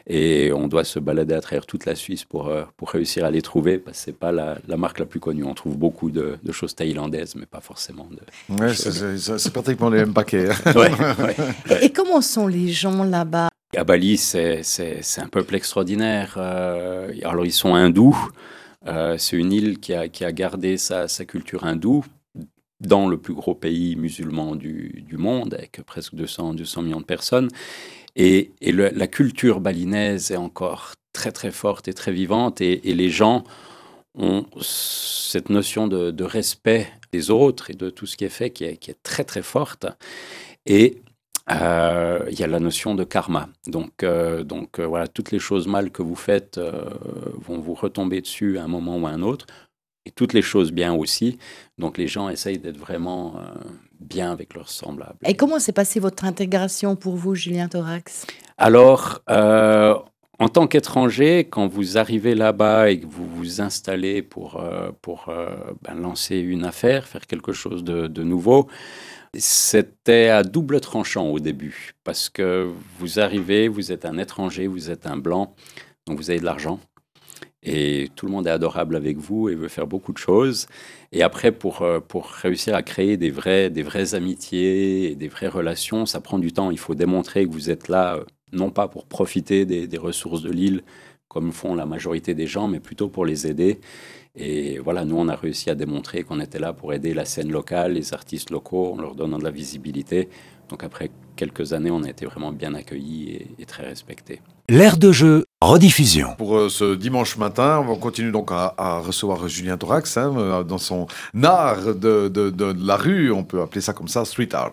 Et on doit se balader à travers toute la Suisse pour, euh, pour réussir à les trouver, parce que ce n'est pas la, la marque la plus connue. On trouve beaucoup de, de choses thaïlandaises, mais pas forcément de... Ouais, de c'est, choses- c'est, c'est pratiquement les mêmes paquets. Ouais, ouais. Et, et comment sont les gens là-bas? À Bali, c'est, c'est, c'est un peuple extraordinaire. Euh, alors, ils sont hindous. Euh, c'est une île qui a, qui a gardé sa, sa culture hindoue dans le plus gros pays musulman du, du monde, avec presque deux cents, deux cents millions de personnes. Et, et le- la culture balinaise est encore très, très forte et très vivante. Et, et les gens ont cette notion de, de respect des autres et de tout ce qui est fait qui est, qui est très, très forte. Et euh, il y a la notion de karma. Donc, euh, donc euh, voilà, toutes les choses mal que vous faites euh, vont vous retomber dessus à un moment ou à un autre. Et toutes les choses bien aussi. Donc les gens essayent d'être vraiment euh, bien avec leurs semblables. Et comment s'est passée votre intégration pour vous, Julien Thorax? Alors, euh, en tant qu'étranger, quand vous arrivez là-bas et que vous vous installez pour, euh, pour euh, ben, lancer une affaire, faire quelque chose de, de nouveau, c'était à double tranchant au début. Parce que vous arrivez, vous êtes un étranger, vous êtes un blanc, donc vous avez de l'argent. Et tout le monde est adorable avec vous et veut faire beaucoup de choses. Et après, pour, euh, pour réussir à créer des, vrais, des vraies amitiés et des vraies relations, ça prend du temps. Il faut démontrer que vous êtes là, euh, non pas pour profiter des, des ressources de l'île, comme font la majorité des gens, mais plutôt pour les aider. Et voilà, nous, on a réussi à démontrer qu'on était là pour aider la scène locale, les artistes locaux, en leur donnant de la visibilité. Donc après quelques années, on a été vraiment bien accueillis et, et très respectés. L'air de jeu, rediffusion. Pour euh, ce dimanche matin, on continue donc à, à recevoir Julien Thorax hein, euh, dans son art de, de, de, de la rue, on peut appeler ça comme ça, street arts.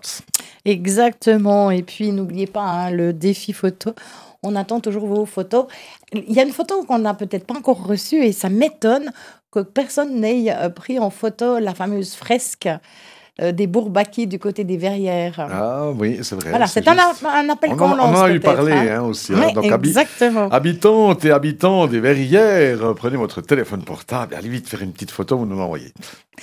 Exactement. Et puis, n'oubliez pas hein, le défi photo. On attend toujours vos photos. Il y a une photo qu'on n'a peut-être pas encore reçue et ça m'étonne que personne n'ait euh, pris en photo la fameuse fresque euh, des Bourbaki du côté des Verrières. Ah oui, c'est vrai. Voilà, c'est un, juste- a- un appel On qu'on en, on lance en a eu peut-être, parlé hein. hein, aussi. Ouais, hein. Donc, habi- exactement. habitantes et habitants des Verrières, euh, prenez votre téléphone portable, allez vite faire une petite photo, vous nous l'envoyez.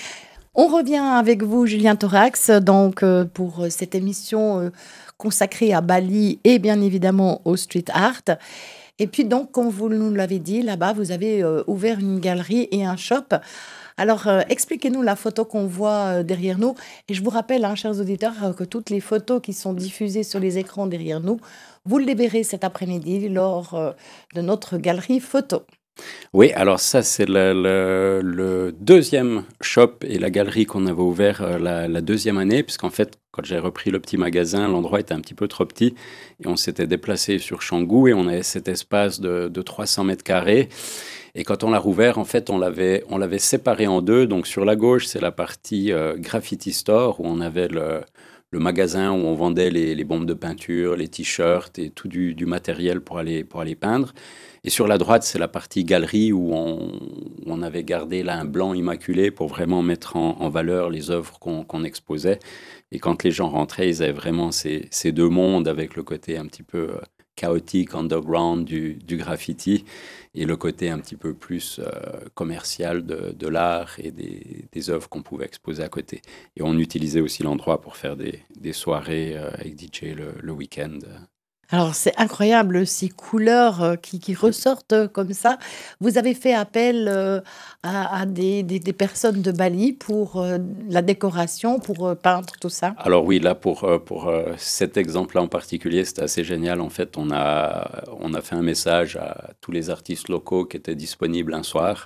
On revient avec vous, Julien Thorax, donc euh, pour euh, cette émission euh, consacrée à Bali et bien évidemment au street art. Et puis donc, comme vous nous l'avez dit, là-bas, vous avez euh, ouvert une galerie et un shop. Alors, euh, expliquez-nous la photo qu'on voit euh, derrière nous. Et je vous rappelle, hein, chers auditeurs, euh, que toutes les photos qui sont diffusées sur les écrans derrière nous, vous les verrez cet après-midi lors euh, de notre galerie photo. Oui, alors ça, c'est le, le- le deuxième shop et la galerie qu'on avait ouvert euh, la, la deuxième année, puisqu'en fait, quand j'ai repris le petit magasin, l'endroit était un petit peu trop petit et on s'était déplacé sur Canggu et on avait cet espace de, de trois cents mètres carrés. Et quand on l'a rouvert, en fait, on l'avait, on l'avait séparé en deux. Donc sur la gauche, c'est la partie euh, graffiti store où on avait le, le magasin où on vendait les, les bombes de peinture, les t-shirts et tout du, du matériel pour aller, pour aller peindre. Et sur la droite, c'est la partie galerie où on, où on avait gardé là un blanc immaculé pour vraiment mettre en, en valeur les œuvres qu'on, qu'on exposait. Et quand les gens rentraient, ils avaient vraiment ces, ces deux mondes avec le côté un petit peu euh, chaotique, underground du, du graffiti et le côté un petit peu plus euh, commercial de, de l'art et des, des œuvres qu'on pouvait exposer à côté. Et on utilisait aussi l'endroit pour faire des, des soirées euh, avec D J le, le week-end. Alors, c'est incroyable, ces couleurs euh, qui, qui ressortent euh, comme ça. Vous avez fait appel euh, à, à des, des- des personnes de Bali pour euh, la décoration, pour euh, peindre tout ça. Alors oui, là, pour, euh, pour euh, cet exemple-là en particulier, c'était assez génial. En fait, on a, on a fait un message à tous les artistes locaux qui étaient disponibles un soir.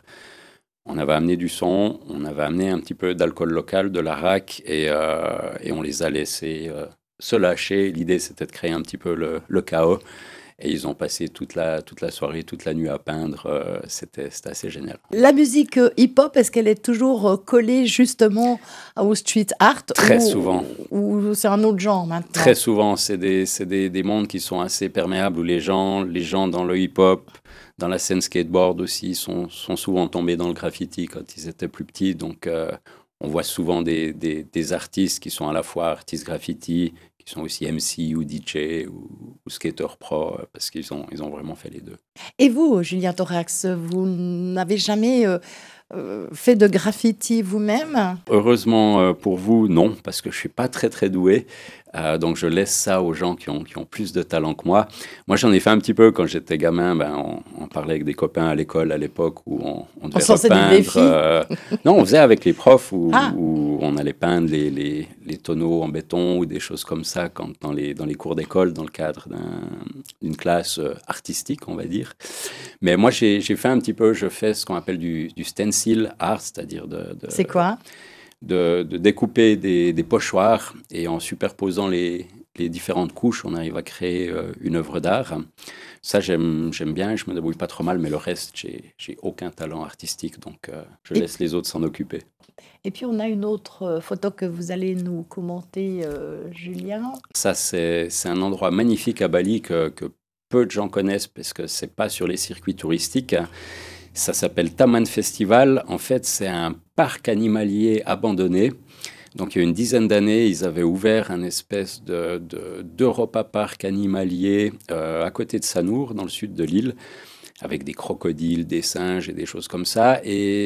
On avait amené du son, on avait amené un petit peu d'alcool local, de l'arak, et, euh, et on les a laissés euh, se lâcher. L'idée, c'était de créer un petit peu le, le chaos. Et ils ont passé toute la, toute la soirée, toute la nuit à peindre. Euh, c'était, c'était assez génial. La musique euh, hip-hop, est-ce qu'elle est toujours euh, collée justement au street art Très ou- souvent. Ou c'est un autre genre maintenant? Très souvent, c'est des, c'est des, des mondes qui sont assez perméables où les gens, les gens dans le hip-hop, dans la scène skateboard aussi, sont, sont souvent tombés dans le graffiti quand ils étaient plus petits. Donc, euh, on voit souvent des, des, des artistes qui sont à la fois artistes graffiti, qui sont aussi M C ou D J ou, ou skater pro, euh, parce qu'ils ont, ils ont vraiment fait les deux. Et vous, Julien Thorax, vous n'avez jamais euh, euh, fait de graffiti vous-même? Heureusement euh, pour vous, non, parce que je suis pas très très doué. Euh, donc je laisse ça aux gens qui ont, qui ont plus de talent que moi. Moi j'en ai fait un petit peu quand j'étais gamin. Ben, on, on parlait avec des copains à l'école à l'époque où on, on devait On s'enseignait des repeindre. filles. euh, non, on faisait avec les profs où, Ah. où on allait peindre les, les, les tonneaux en béton ou des choses comme ça quand, dans, les, dans les cours d'école, dans le cadre d'un, d'une classe euh, artistique, on va dire. Mais moi j'ai, j'ai fait un petit peu, je fais ce qu'on appelle du, du stencil art, c'est-à-dire de... de C'est quoi? De, de découper des, des pochoirs et en superposant les, les différentes couches, on arrive à créer euh, une œuvre d'art. Ça, j'aime, j'aime bien, je me débrouille pas trop mal, mais le reste, j'ai, j'ai aucun talent artistique, donc euh, je Et- laisse les autres s'en occuper. Et puis on a une autre euh, photo que vous allez nous commenter, euh, Julien. Ça, c'est, c'est un endroit magnifique à Bali que, que peu de gens connaissent parce que c'est pas sur les circuits touristiques. Ça s'appelle Taman Festival. En fait, c'est un parc animalier abandonné. Donc, il y a une dizaine d'années, ils avaient ouvert un espèce de, de, d'Europa Park animalier euh, à côté de Sanur, dans le sud de l'île, avec des crocodiles, des singes et des choses comme ça.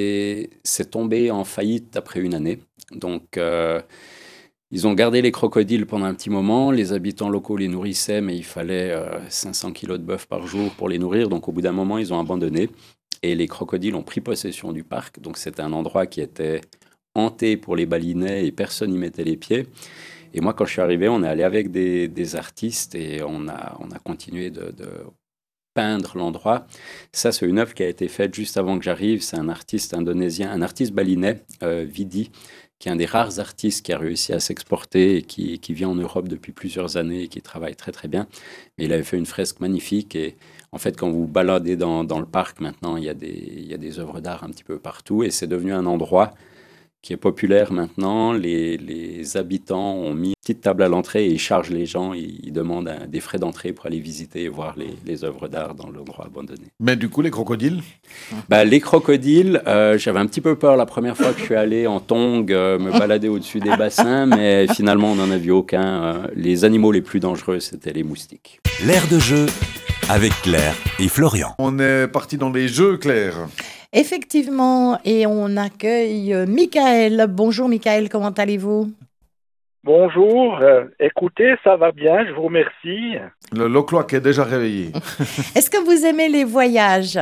Et c'est tombé en faillite après une année. Donc, euh, ils ont gardé les crocodiles pendant un petit moment. Les habitants locaux les nourrissaient, mais il fallait euh, cinq cents kilos de bœuf par jour pour les nourrir. Donc, au bout d'un moment, ils ont abandonné. Et les crocodiles ont pris possession du parc. Donc, c'était un endroit qui était hanté pour les balinais et personne n'y mettait les pieds. Et moi, quand je suis arrivé, on est allé avec des, des artistes et on a, on a continué de, de peindre l'endroit. Ça, c'est une œuvre qui a été faite juste avant que j'arrive. C'est un artiste indonésien, un artiste balinais, euh, Vidi, qui est un des rares artistes qui a réussi à s'exporter et qui, qui vit en Europe depuis plusieurs années et qui travaille très, très bien. Mais il avait fait une fresque magnifique et en fait, quand vous baladez dans, dans le parc, maintenant, il y a des, il y a des œuvres d'art un petit peu partout et c'est devenu un endroit qui est populaire maintenant. Les, les habitants ont mis une petite table à l'entrée et ils chargent les gens. Ils, ils demandent un- des frais d'entrée pour aller visiter et voir les, les œuvres d'art dans l'endroit abandonné. Mais du coup, les crocodiles, Bah, les crocodiles, euh, j'avais un petit peu peur la première fois que je suis allé en tongs euh, me balader au-dessus des bassins, mais finalement, on n'en a vu aucun. Euh, les animaux les plus dangereux, c'était les moustiques. L'air de jeu avec Claire et Florian. on est parti dans les jeux, Claire. Effectivement, et on accueille euh, Michael. Bonjour Michael, comment allez-vous? Bonjour, euh, écoutez, ça va bien, je vous remercie. Le Loclois qui est déjà réveillé. Est-ce que vous aimez les voyages?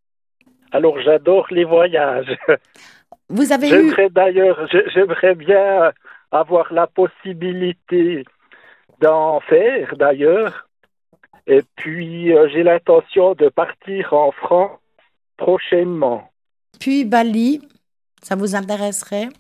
Alors j'adore les voyages. Vous avez eu... J'aimerais d'ailleurs, je- j'aimerais bien avoir la possibilité d'en faire d'ailleurs. Et puis euh, j'ai l'intention de partir en France prochainement. Puis Bali, ça vous intéresserait?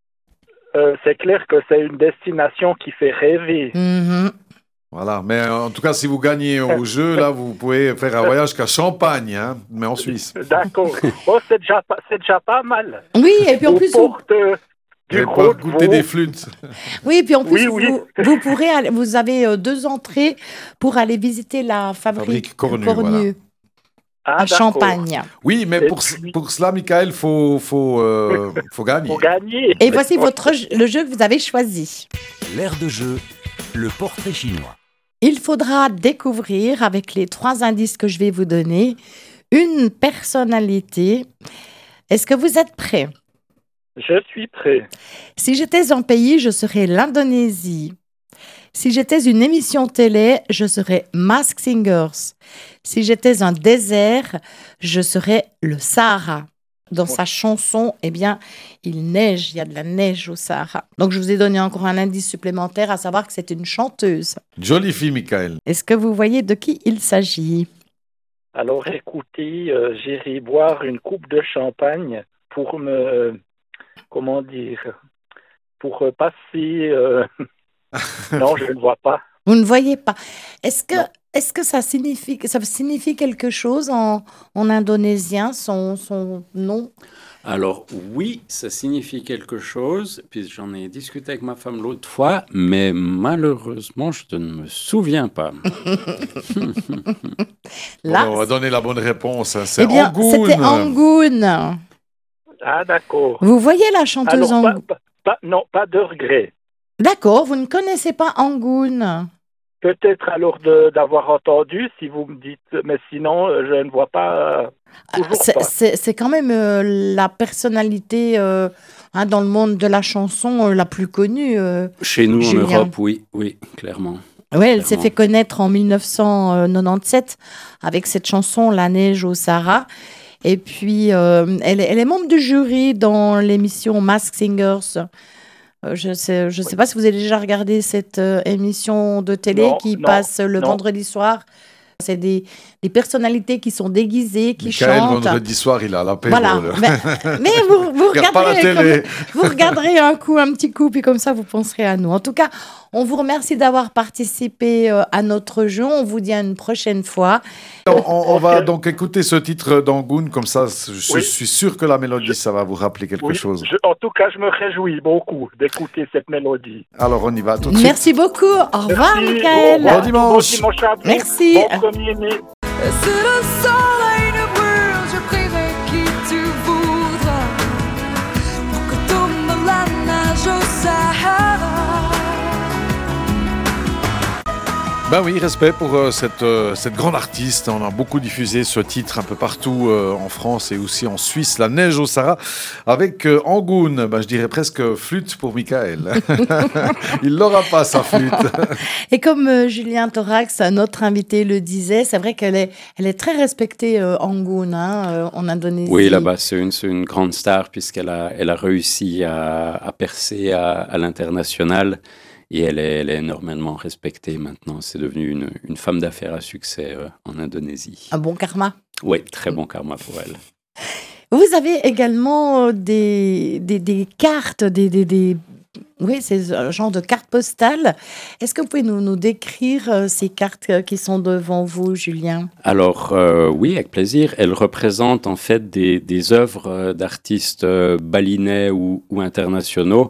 Euh, c'est clair que c'est une destination qui fait rêver. Mhm. Voilà, mais en tout cas, si vous gagnez au jeu, là, vous pouvez faire un voyage qu'à Champagne, hein, mais en Suisse. D'accord. Oh, c'est déjà, pas- c'est déjà pas mal. Oui, et puis en Aux plus, vous... portes, euh, du Et gros pas de goûter veau. des flûtes. oui, et puis en plus, Oui, oui. Vous, vous pourrez aller- vous avez euh, deux entrées pour aller visiter la fabrique, Fabrique Cornu, Ah, à d'accord. Champagne. Oui, mais Et pour, puis- pour cela, Michael, il faut, faut, euh, faut gagner. Pour gagner. Et voici votre jeu- le jeu que vous avez choisi. L'air de jeu, le portrait chinois. Il faudra découvrir, avec les trois indices que je vais vous donner, une personnalité. Est-ce que vous êtes prêts? Je suis prêt. Si j'étais un pays, je serais l'Indonésie. Si j'étais une émission télé, je serais Masked Singers. Si j'étais un désert, je serais le Sahara. Dans sa chanson, eh bien, il neige, il y a de la neige au Sahara. Donc, je vous ai donné encore un indice supplémentaire, à savoir que c'est une chanteuse. Jolie fille, Michael. Est-ce que vous voyez de qui il s'agit? Alors écoutez, euh, j'irai boire une coupe de champagne pour me, comment dire, pour euh, passer. euh, non, je ne vois pas. Vous ne voyez pas. Est-ce que, Non. est-ce que ça signifie, ça signifie quelque chose en, en indonésien, son, son nom? Alors oui, ça signifie quelque chose, puis j'en ai discuté avec ma femme l'autre fois, mais malheureusement, je ne me souviens pas. Là, Bon, on va donner la bonne réponse. hein. C'est eh bien, Angoun. c'était Angoun. Ah d'accord. Vous voyez la chanteuse Alors pas, Angoun? pas- pas- non, pas de regret. D'accord, vous ne connaissez pas Angoun. Peut-être alors de- d'avoir entendu, si vous me dites, mais sinon euh, je ne vois pas. euh, Toujours C'est, pas. c'est- c'est quand même euh, la personnalité euh, hein, dans le monde de la chanson euh, la plus connue. euh. Chez nous, Julien. en Europe, oui, oui, clairement. Ouais, elle s'est Clairement. fait connaître en mille neuf cent quatre-vingt-dix-sept avec cette chanson La neige au Sahara. Et puis, euh, elle, est- elle est membre du jury dans l'émission Masked Singers. Euh, je ne sais, je sais pas si vous avez déjà regardé cette euh, émission de télé Non, qui non, passe le non. vendredi soir. C'est des, des personnalités qui sont déguisées, qui Michael, chantent. vendredi soir, il a l'apéro. Voilà. là. Mais, mais vous, vous, Regarde pas la regarderez, télé. comme- vous regarderez un coup, un petit coup, puis comme ça, vous penserez à nous. En tout cas, on vous remercie d'avoir participé euh, à notre jeu. On vous dit à une prochaine fois. On, on- on va Ok. donc écouter ce titre d'Angoun, comme ça, je Oui. suis sûr que la mélodie, ça va vous rappeler quelque Oui, chose. je- en tout cas, je me réjouis beaucoup d'écouter cette mélodie. Alors, on y va tout de suite. Merci beaucoup. Au revoir, Merci. Michael. Bon dimanche. Bon dimanche à vous. Merci. Bon premier-né. C'est le soleil de brûle, je prierai qui tu voudras pour que tombe la neige au Sahara. Ben oui, respect pour euh, cette, euh, cette grande artiste. On a beaucoup diffusé ce titre un peu partout euh, en France et aussi en Suisse, La neige au Sahara, avec euh, Angoun. Ben, je dirais presque flûte pour Michael. Il l'aura pas, sa flûte. Et comme euh, Julien Thorax, notre invité, le disait, c'est vrai qu'elle est, elle est très respectée euh, Angoun, hein, euh, en Indonésie. Oui, là-bas, c'est une, c'est une grande star puisqu'elle a, elle a réussi à, à percer à, à l'international et elle est, elle est énormément respectée maintenant. C'est devenu une, une femme d'affaires à succès euh, en Indonésie. Un bon karma. Oui, très bon karma pour elle. Vous avez également euh, des, des, des cartes, des, des, des... Oui, c'est un genre de cartes postales. Est-ce que vous pouvez nous, nous décrire euh, ces cartes euh, qui sont devant vous, Julien? Alors euh, oui, avec plaisir. Elle représente en fait des, des œuvres euh, d'artistes euh, balinais ou, ou internationaux.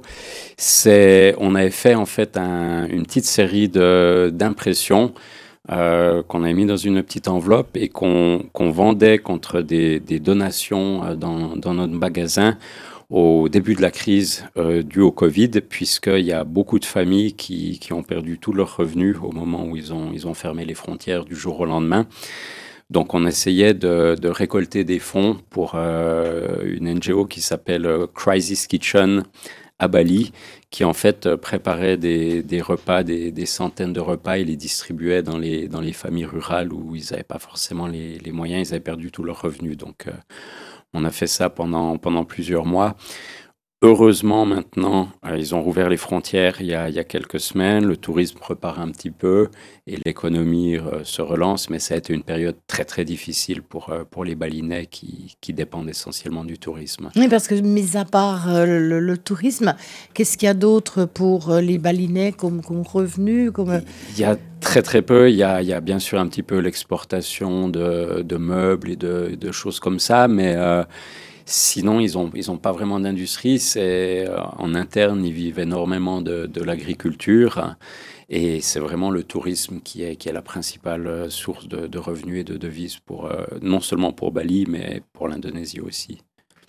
C'est, on avait fait en fait un- une petite série de, d'impressions euh, qu'on avait mis dans une petite enveloppe et qu'on, qu'on vendait contre des, des donations euh, dans, dans notre magasin au début de la crise euh, due au Covid, puisqu'il y a beaucoup de familles qui, qui ont perdu tous leurs revenus au moment où ils ont, ils ont fermé les frontières du jour au lendemain. Donc on essayait de, de récolter des fonds pour euh, une N G O qui s'appelle euh, Crisis Kitchen à Bali, qui en fait euh, préparait des, des repas, des, des centaines de repas et les distribuait dans les, dans les familles rurales où ils n'avaient pas forcément les, les moyens, ils avaient perdu tous leurs revenus. Donc euh, on a fait ça pendant, pendant plusieurs mois. Heureusement, maintenant, euh, ils ont rouvert les frontières il y, a, il y a quelques semaines. Le tourisme repart un petit peu et l'économie euh, se relance. Mais ça a été une période très, très difficile pour, euh, pour les Balinais qui, qui dépendent essentiellement du tourisme. Oui, parce que mis à part euh, le, le tourisme, qu'est-ce qu'il y a d'autre pour euh, les Balinais comme, comme revenu comme... Il y a très, très peu. Il y a, il y a bien sûr un petit peu l'exportation de, de meubles et de, de choses comme ça. Mais... Euh, Sinon, ils n'ont ils ont pas vraiment d'industrie. C'est, euh, en interne, ils vivent énormément de, de l'agriculture. Et c'est vraiment le tourisme qui est, qui est la principale euh, source de, de revenus et de devises, pour, euh, non seulement pour Bali, mais pour l'Indonésie aussi.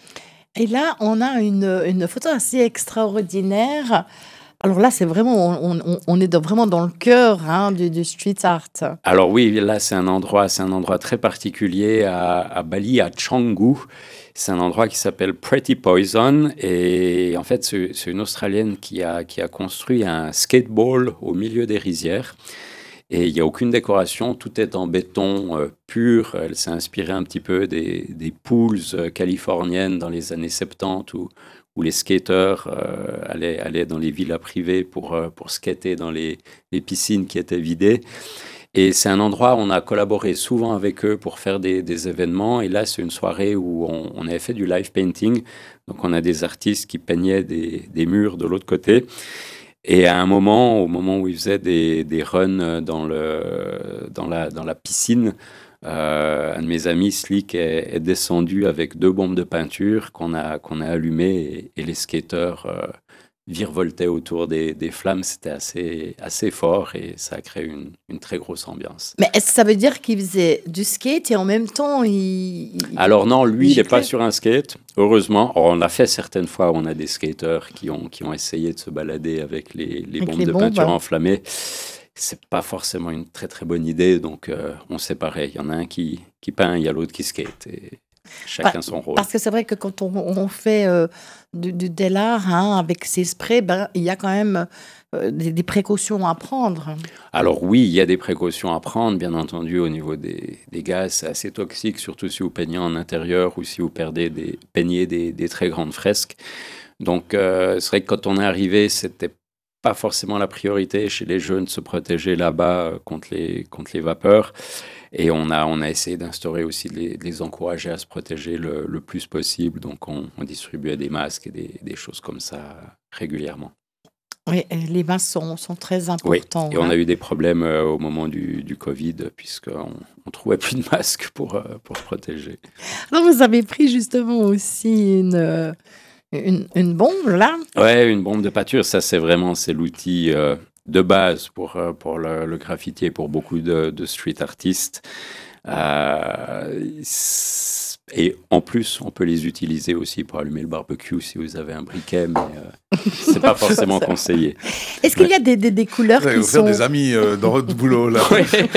Et là, on a une, une photo assez extraordinaire. Alors là, c'est vraiment, on, on, on est dans- vraiment dans le cœur hein, du, du street art. Alors oui, là, c'est un endroit, c'est un endroit très particulier à, à Bali, à Canggu. C'est un endroit qui s'appelle Pretty Poison. Et en fait, c'est, c'est une Australienne qui a, qui a construit un skateball au milieu des rizières. Et il n'y a aucune décoration, tout est en béton euh, pur. Elle s'est inspirée un petit peu des, des pools euh, californiennes dans les années soixante-dix où, où les skateurs euh, allaient, allaient dans les villas privées pour, euh, pour skater dans les, les piscines qui étaient vidées. Et c'est un endroit où on a collaboré souvent avec eux pour faire des, des événements. Et là, c'est une soirée où on, on avait fait du live painting. Donc, on a des artistes qui peignaient des, des murs de l'autre côté. Et à un moment, au moment où ils faisaient des, des runs dans, le, dans, la, dans la piscine, euh, un de mes amis, Slick, est, est descendu avec deux bombes de peinture qu'on a, qu'on a allumées et, et les skateurs euh, virevoltaient autour des, des flammes. C'était assez, assez fort et ça a créé une, une très grosse ambiance. Mais est-ce que ça veut dire qu'il faisait du skate et en même temps, il... il- Alors non, lui, il il n'est pas giclait sur un skate, heureusement. Or, on l'a fait certaines fois, on a des skateurs qui ont, qui ont essayé de se balader avec les, les Avec bombes les de bombes. peinture enflammées. C'est pas forcément une très très bonne idée, donc euh, on séparait. Il y en a un qui, qui peint, il y a l'autre qui skate. Et, Chacun Par- son rôle. Parce que c'est vrai que quand on, on fait euh, du, du de l'art hein, avec ces sprays, ben, il y a quand même euh, des, des précautions à prendre. Alors oui, il y a des précautions à prendre, bien entendu, au niveau des, des gaz. C'est assez toxique, surtout si vous peignez en intérieur ou si vous perdez des, peignez des, des très grandes fresques. Donc euh, c'est vrai que quand on est arrivé, c'était pas forcément la priorité chez les jeunes de se protéger là-bas euh, contre les, contre les vapeurs. Et on a, on a essayé d'instaurer aussi de les, de les encourager à se protéger le, le plus possible. Donc on, on distribuait des masques et des, des choses comme ça régulièrement. Oui, et les masques sont, sont très Oui, importants. et on hein. a eu des problèmes euh, au moment du, du Covid, puisqu'on ne trouvait plus de masques pour, euh, pour se protéger. Alors, vous avez pris justement aussi une, euh, une, une bombe, là. Ouais, une bombe de peinture, ça c'est vraiment c'est l'outil euh, de base pour, euh, pour le, le graffiti et pour beaucoup de, de street artistes. Euh, c'est- et en plus, on peut les utiliser aussi pour allumer le barbecue si vous avez un briquet, mais euh, c'est pas forcément conseillé. Est-ce qu'il y a des, des, des couleurs Vous allez qui vous faire sont... des amis euh, dans votre boulot, là.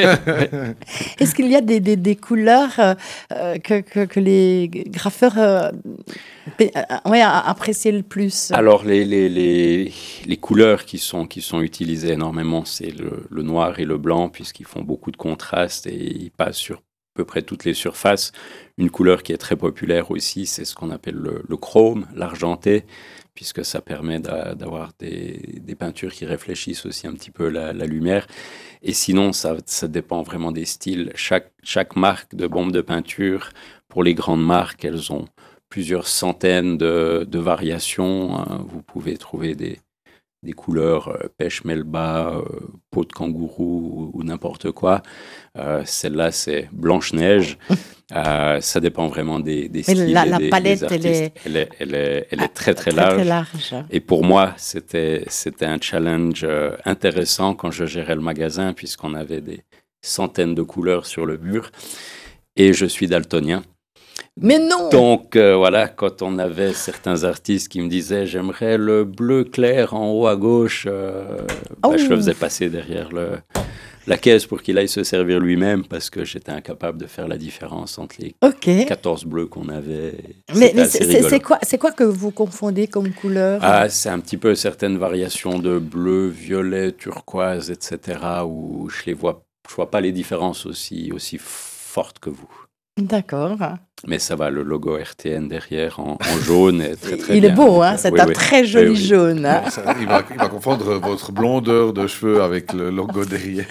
Est-ce qu'il y a des, des, des couleurs euh, euh, que, que, que les graffeurs euh, p- euh, ouais, a- apprécient le plus? Alors, les, les, les, les couleurs qui sont, qui sont utilisées énormément, c'est le, le noir et le blanc, puisqu'ils font beaucoup de contraste et ils passent sur à peu près toutes les surfaces. Une couleur qui est très populaire aussi, c'est ce qu'on appelle le, le chrome, l'argenté, puisque ça permet d'a- d'avoir des, des peintures qui réfléchissent aussi un petit peu la, la lumière. Et sinon, ça, ça dépend vraiment des styles. Chaque, chaque marque de bombe de peinture, pour les grandes marques, elles ont plusieurs centaines de, de variations. Hein. Vous pouvez trouver des, des couleurs euh, pêche melba, euh, peau de kangourou ou, ou n'importe quoi. Euh, celle-là, c'est Blanche-Neige. Euh, ça dépend vraiment des, des Mais styles la- et la des, des palette, artistes. elle est- Elle est, elle est, elle est très, très, Très, large. très large. Et pour moi, c'était, c'était un challenge euh, intéressant quand je gérais le magasin, puisqu'on avait des centaines de couleurs sur le mur. Et je suis daltonien. Mais non! Donc euh, voilà, quand on avait certains artistes qui me disaient j'aimerais le bleu clair en haut à gauche, euh, bah, Oh. je le faisais passer derrière le, la caisse pour qu'il aille se servir lui-même parce que j'étais incapable de faire la différence entre les Ok. quatorze bleus qu'on avait. Mais, C'était mais assez c'est c'est- rigolo. c'est quoi, c'est quoi que vous confondez comme couleur? Ah, c'est un petit peu certaines variations de bleu, violet, turquoise, et cetera où je les vois, je vois pas les différences aussi, aussi fortes que vous. D'accord. Mais ça va, le logo R T N derrière en, en jaune est très très Il bien. est beau, hein? Donc, C'est oui, un oui. très joli Oui, oui. jaune. hein. Bon, ça, il, va, il va confondre votre blondeur de cheveux avec le logo derrière.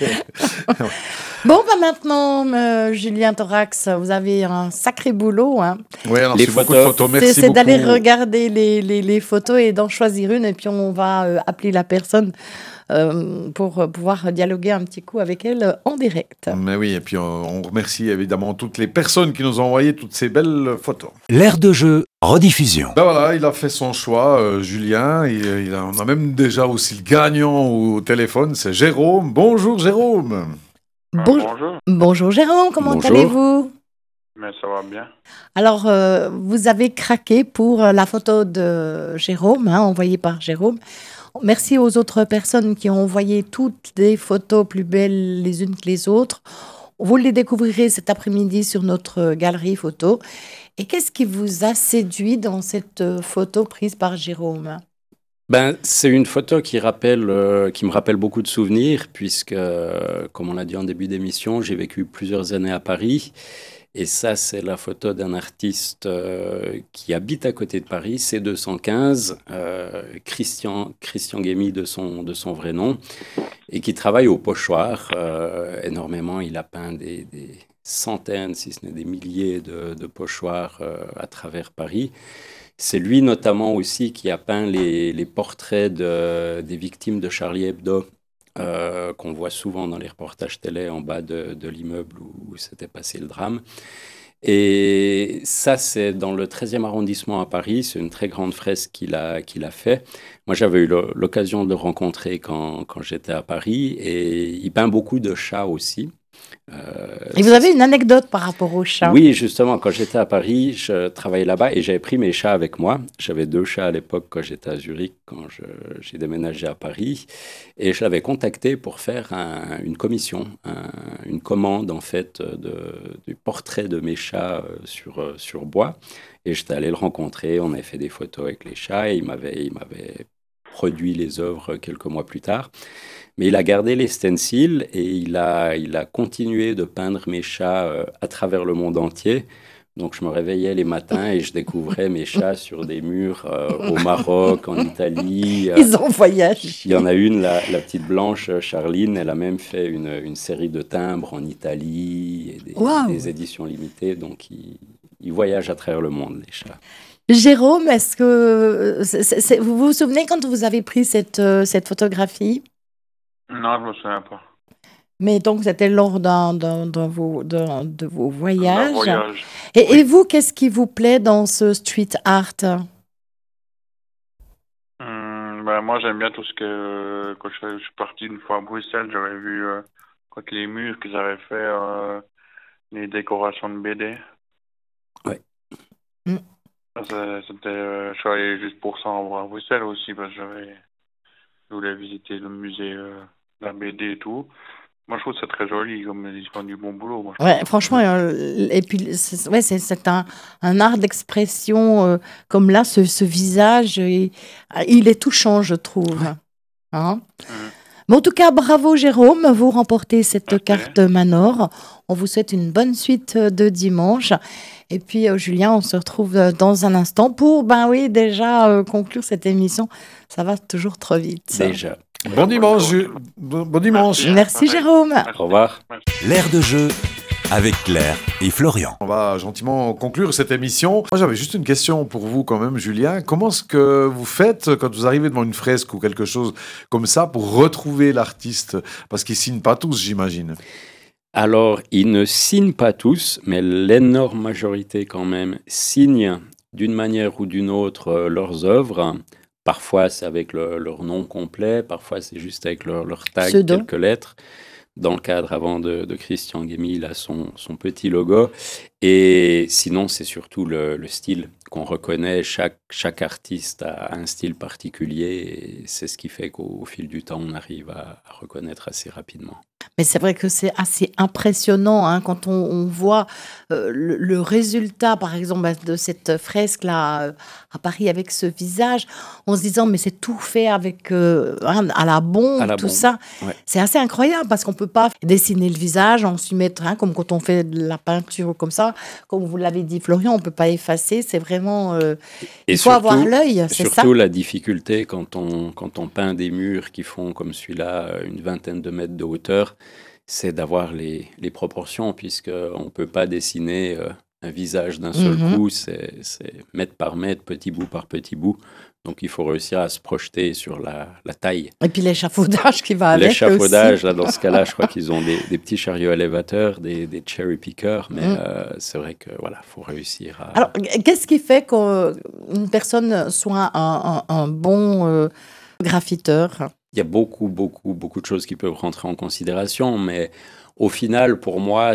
Bon, bah maintenant, euh, Julien Thorax, vous avez un sacré boulot. Hein. Oui, alors Les c'est beaucoup de photos. photos. C'est Merci c'est beaucoup. d'aller regarder les, les, les photos et d'en choisir une, et puis on va euh, appeler la personne euh, pour euh, pouvoir dialoguer un petit coup avec elle euh, en direct. Mais oui, et puis on, on remercie évidemment toutes les personnes qui nous ont envoyé toutes ces belles photos. L'air de jeu, rediffusion. Ben voilà, il a fait son choix, euh, Julien. Il, il a, on a même déjà aussi le gagnant au téléphone, c'est Jérôme. Bonjour Jérôme. Ah, Bon- bonjour, Bonjour Jérôme, comment Bonjour. allez-vous? mais ça va bien. Alors, euh, vous avez craqué pour euh, la photo de Jérôme, hein, envoyée par Jérôme. Merci aux autres personnes qui ont envoyé toutes des photos plus belles les unes que les autres. Vous les découvrirez cet après-midi sur notre galerie photo. Et qu'est-ce qui vous a séduit dans cette euh, photo prise par Jérôme? Ben, c'est une photo qui, rappelle, euh, qui me rappelle beaucoup de souvenirs, puisque, euh, comme on l'a dit en début d'émission, j'ai vécu plusieurs années à Paris. Et ça, c'est la photo d'un artiste euh, qui habite à côté de Paris, C deux cent quinze, euh, Christian, Christian Guémy de son, de son vrai nom, et qui travaille au pochoir euh, énormément. Il a peint des, des centaines, si ce n'est des milliers de, de pochoirs euh, à travers Paris. C'est lui notamment aussi qui a peint les, les portraits de, des victimes de Charlie Hebdo, euh, qu'on voit souvent dans les reportages télé en bas de, de l'immeuble où, où s'était passé le drame. Et ça, c'est dans le treizième arrondissement à Paris. C'est une très grande fresque qu'il a, qu'il a fait. Moi, j'avais eu le- l'occasion de le rencontrer quand, quand j'étais à Paris. Et il peint beaucoup de chats aussi. Euh, Et vous avez une anecdote par rapport aux chats? Oui, justement, quand j'étais à Paris, je travaillais là-bas et j'avais pris mes chats avec moi. J'avais deux chats à l'époque quand j'étais à Zurich, quand je- j'ai déménagé à Paris. Et je l'avais contacté pour faire un- une commission, un- une commande en fait de, du portrait de mes chats euh, sur, euh, sur bois. Et j'étais allé le rencontrer, on avait fait des photos avec les chats et il m'avait, il m'avait produit les œuvres quelques mois plus tard. Mais il a gardé les stencils et il a, il a continué de peindre mes chats euh, à travers le monde entier. Donc je me réveillais les matins et je découvrais mes chats sur des murs euh, au Maroc, en Italie. Euh, Ils ont voyagé. Il y en a une, la, la petite blanche Charline, elle a même fait une, une série de timbres en Italie et des, Waouh. des éditions limitées. Donc ils, ils voyagent à travers le monde, les chats. Jérôme, est-ce que c'est- c'est- c'est- vous vous souvenez quand vous avez pris cette, euh, cette photographie? Non, je me souviens pas. Mais donc, c'était lors d'un, d'un- d'un vos- d'un de vos voyages. Un voyage. Et, et vous, qu'est-ce qui vous plaît dans ce street art? Hum, ben, moi, j'aime bien tout ce que. Quand je, je suis parti une fois à Bruxelles, j'avais vu euh, quand les murs qu'ils avaient fait, euh, les décorations de B D. Ouais. Mm. Ça, ça- C'était, euh, je suis allé juste pour ça en- à Bruxelles aussi, parce que j'avais, je voulais visiter le musée euh, de la B D et tout. Moi, je trouve que c'est très joli, comme ils font du bon boulot. Moi, je Ouais, trouve. franchement, euh, et puis c'est, ouais, c'est, c'est un, un art d'expression euh, comme là, ce, ce visage, il, il est touchant, je trouve. Hein? Mhm. Mais en tout cas, bravo Jérôme, vous remportez cette Ok. carte Manor. On vous souhaite une bonne suite de dimanche. Et puis euh, Julien, on se retrouve euh, dans un instant pour, ben oui, déjà euh, conclure cette émission. Ça va toujours trop vite. Déjà. Bon dimanche, Ju- bon bon dimanche. Merci Jérôme. Au revoir. L'air de jeu avec Claire et Florian. On va gentiment conclure cette émission. Moi, j'avais juste une question pour vous quand même, Julien. Comment est-ce que vous faites quand vous arrivez devant une fresque ou quelque chose comme ça pour retrouver l'artiste? Parce qu'ils signent pas tous, j'imagine. Alors, ils ne signent pas tous, mais l'énorme majorité quand même signent d'une manière ou d'une autre euh, leurs œuvres. Parfois, c'est avec le- leur nom complet, parfois, c'est juste avec leur, leur tag, Pseudo. quelques lettres. Dans le cadre avant de, de Christian Guémy, il a son, son petit logo. Et sinon, c'est surtout le, le style qu'on reconnaît. Chaque, chaque artiste a un style particulier et c'est ce qui fait qu'au au fil du temps, on arrive à, à reconnaître assez rapidement. Mais c'est vrai que c'est assez impressionnant hein, quand on, on voit euh, le, le résultat, par exemple, bah, de cette fresque-là euh, à Paris avec ce visage, en se disant, mais c'est tout fait avec euh, hein, à la bombe, À la tout bombe, ça. ouais. C'est assez incroyable parce qu'on ne peut pas dessiner le visage, en s'y mettre, hein, comme quand on fait de la peinture comme ça. Comme vous l'avez dit, Florian, on ne peut pas effacer. C'est vraiment. euh, Et il faut avoir l'œil, c'est ça? Surtout la difficulté quand on, quand on peint des murs qui font comme celui-là une vingtaine de mètres de hauteur, c'est d'avoir les, les proportions puisqu'on ne peut pas dessiner euh, un visage d'un seul Mhm. coup, c'est c'est mètre par mètre, petit bout par petit bout. Donc il faut réussir à se projeter sur la, la taille. Et puis l'échafaudage qui va avec. L'échafaudage, aussi. là, dans ce cas-là, je crois qu'ils ont des, des petits chariots élévateurs, des, des cherry pickers, mais Mm. euh, c'est vrai que voilà, faut réussir à. Alors, qu'est-ce qui fait qu'une personne soit un, un- un bon euh, graffiteur? Il y a beaucoup, beaucoup, beaucoup de choses qui peuvent rentrer en considération, mais au final, pour moi,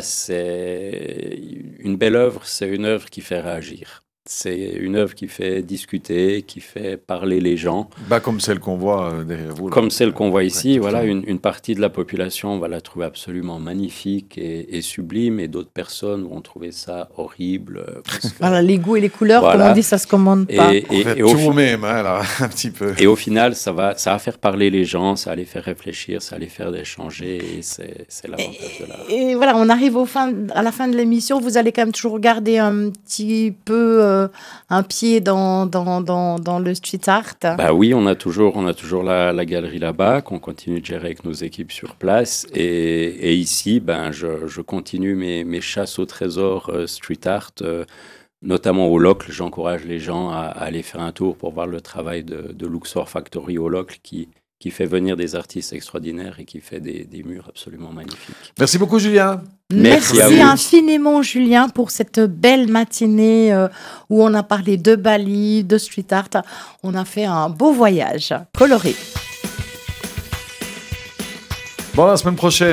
c'est une belle œuvre, c'est une œuvre qui fait réagir. C'est une œuvre qui fait discuter, qui fait parler les gens. Bah, comme celle qu'on voit euh, derrière vous. là. Comme celle qu'on voit ici, Ouais, voilà, tout à fait. une, une partie de la population va la trouver absolument magnifique et, et sublime, et d'autres personnes vont trouver ça horrible. euh, parce que- Voilà, les goûts et les couleurs, Voilà. comme on dit, ça se commande et, pas. et- On fait et au tout fi- vous-même, hein, là, un petit peu. et au final, ça va, ça va faire parler les gens, ça va les faire réfléchir, ça va les faire échanger, et c'est c'est l'avantage de l'art. Et voilà, on arrive au fin, à la fin de l'émission. Vous allez quand même toujours garder un petit peu euh, un pied dans, dans, dans, dans le street art. Bah oui, on a toujours, on a toujours la, la galerie là-bas, qu'on continue de gérer avec nos équipes sur place. Et, et ici, ben, je, je continue mes, mes chasses au trésor euh, street art, euh, notamment au Locle. J'encourage les gens à, à aller faire un tour pour voir le travail de, de Luxor Factory au Locle, qui, qui fait venir des artistes extraordinaires et qui fait des, des murs absolument magnifiques. Merci beaucoup, Julien. Merci Merci, à vous. infiniment, Julien, pour cette belle matinée euh, où on a parlé de Bali, de street art. On a fait un beau voyage coloré. Bon, la semaine prochaine,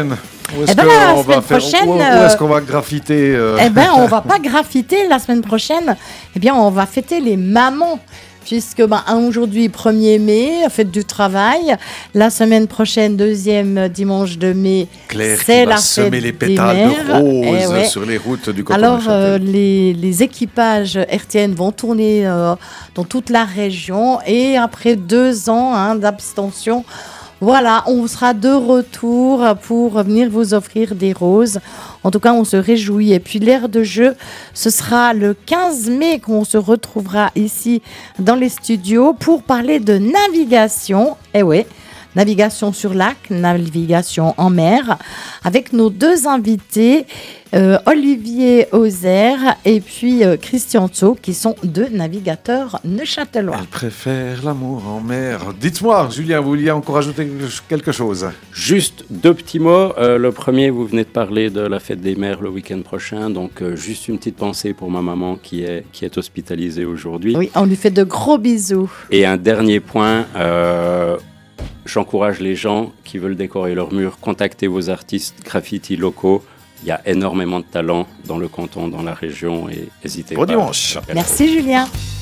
Où est-ce Eh ben, la qu'on va semaine faire- prochaine, où- où euh, est-ce qu'on va graffiter euh, Eh bien, on va pas graffiter la semaine prochaine. Eh bien, on va fêter les mamans. Puisque ben, aujourd'hui, premier mai, fête du travail. La semaine prochaine, deuxième dimanche de mai, Claire qui c'est va la semer fête les des pétales de mères. roses Eh ouais. sur les routes du canton Alors, de euh, Neuchâtel. les, les équipages R T N vont tourner euh, dans toute la région. Et après deux ans hein, d'abstention, voilà, on sera de retour pour venir vous offrir des roses. En tout cas, on se réjouit. Et puis, l'aire de jeu, ce sera le quinze mai qu'on se retrouvera ici dans les studios pour parler de navigation. Eh ouais, navigation sur lac, navigation en mer, avec nos deux invités, euh, Olivier Auzer et puis euh, Christian Tso, qui sont deux navigateurs neuchâtelois. Elle préfère l'amour en mer. Dites-moi, Julien, vous vouliez encore ajouter quelque chose? Juste deux petits mots. Euh, le premier, vous venez de parler de la fête des mères le week-end prochain. Donc, euh, juste une petite pensée pour ma maman qui est, qui est hospitalisée aujourd'hui. Oui, on lui fait de gros bisous. Et un dernier point, euh, j'encourage les gens qui veulent décorer leur mur, contactez vos artistes graffiti locaux. Il y a énormément de talent dans le canton, dans la région et n'hésitez Bon pas. dimanche. Merci Julien.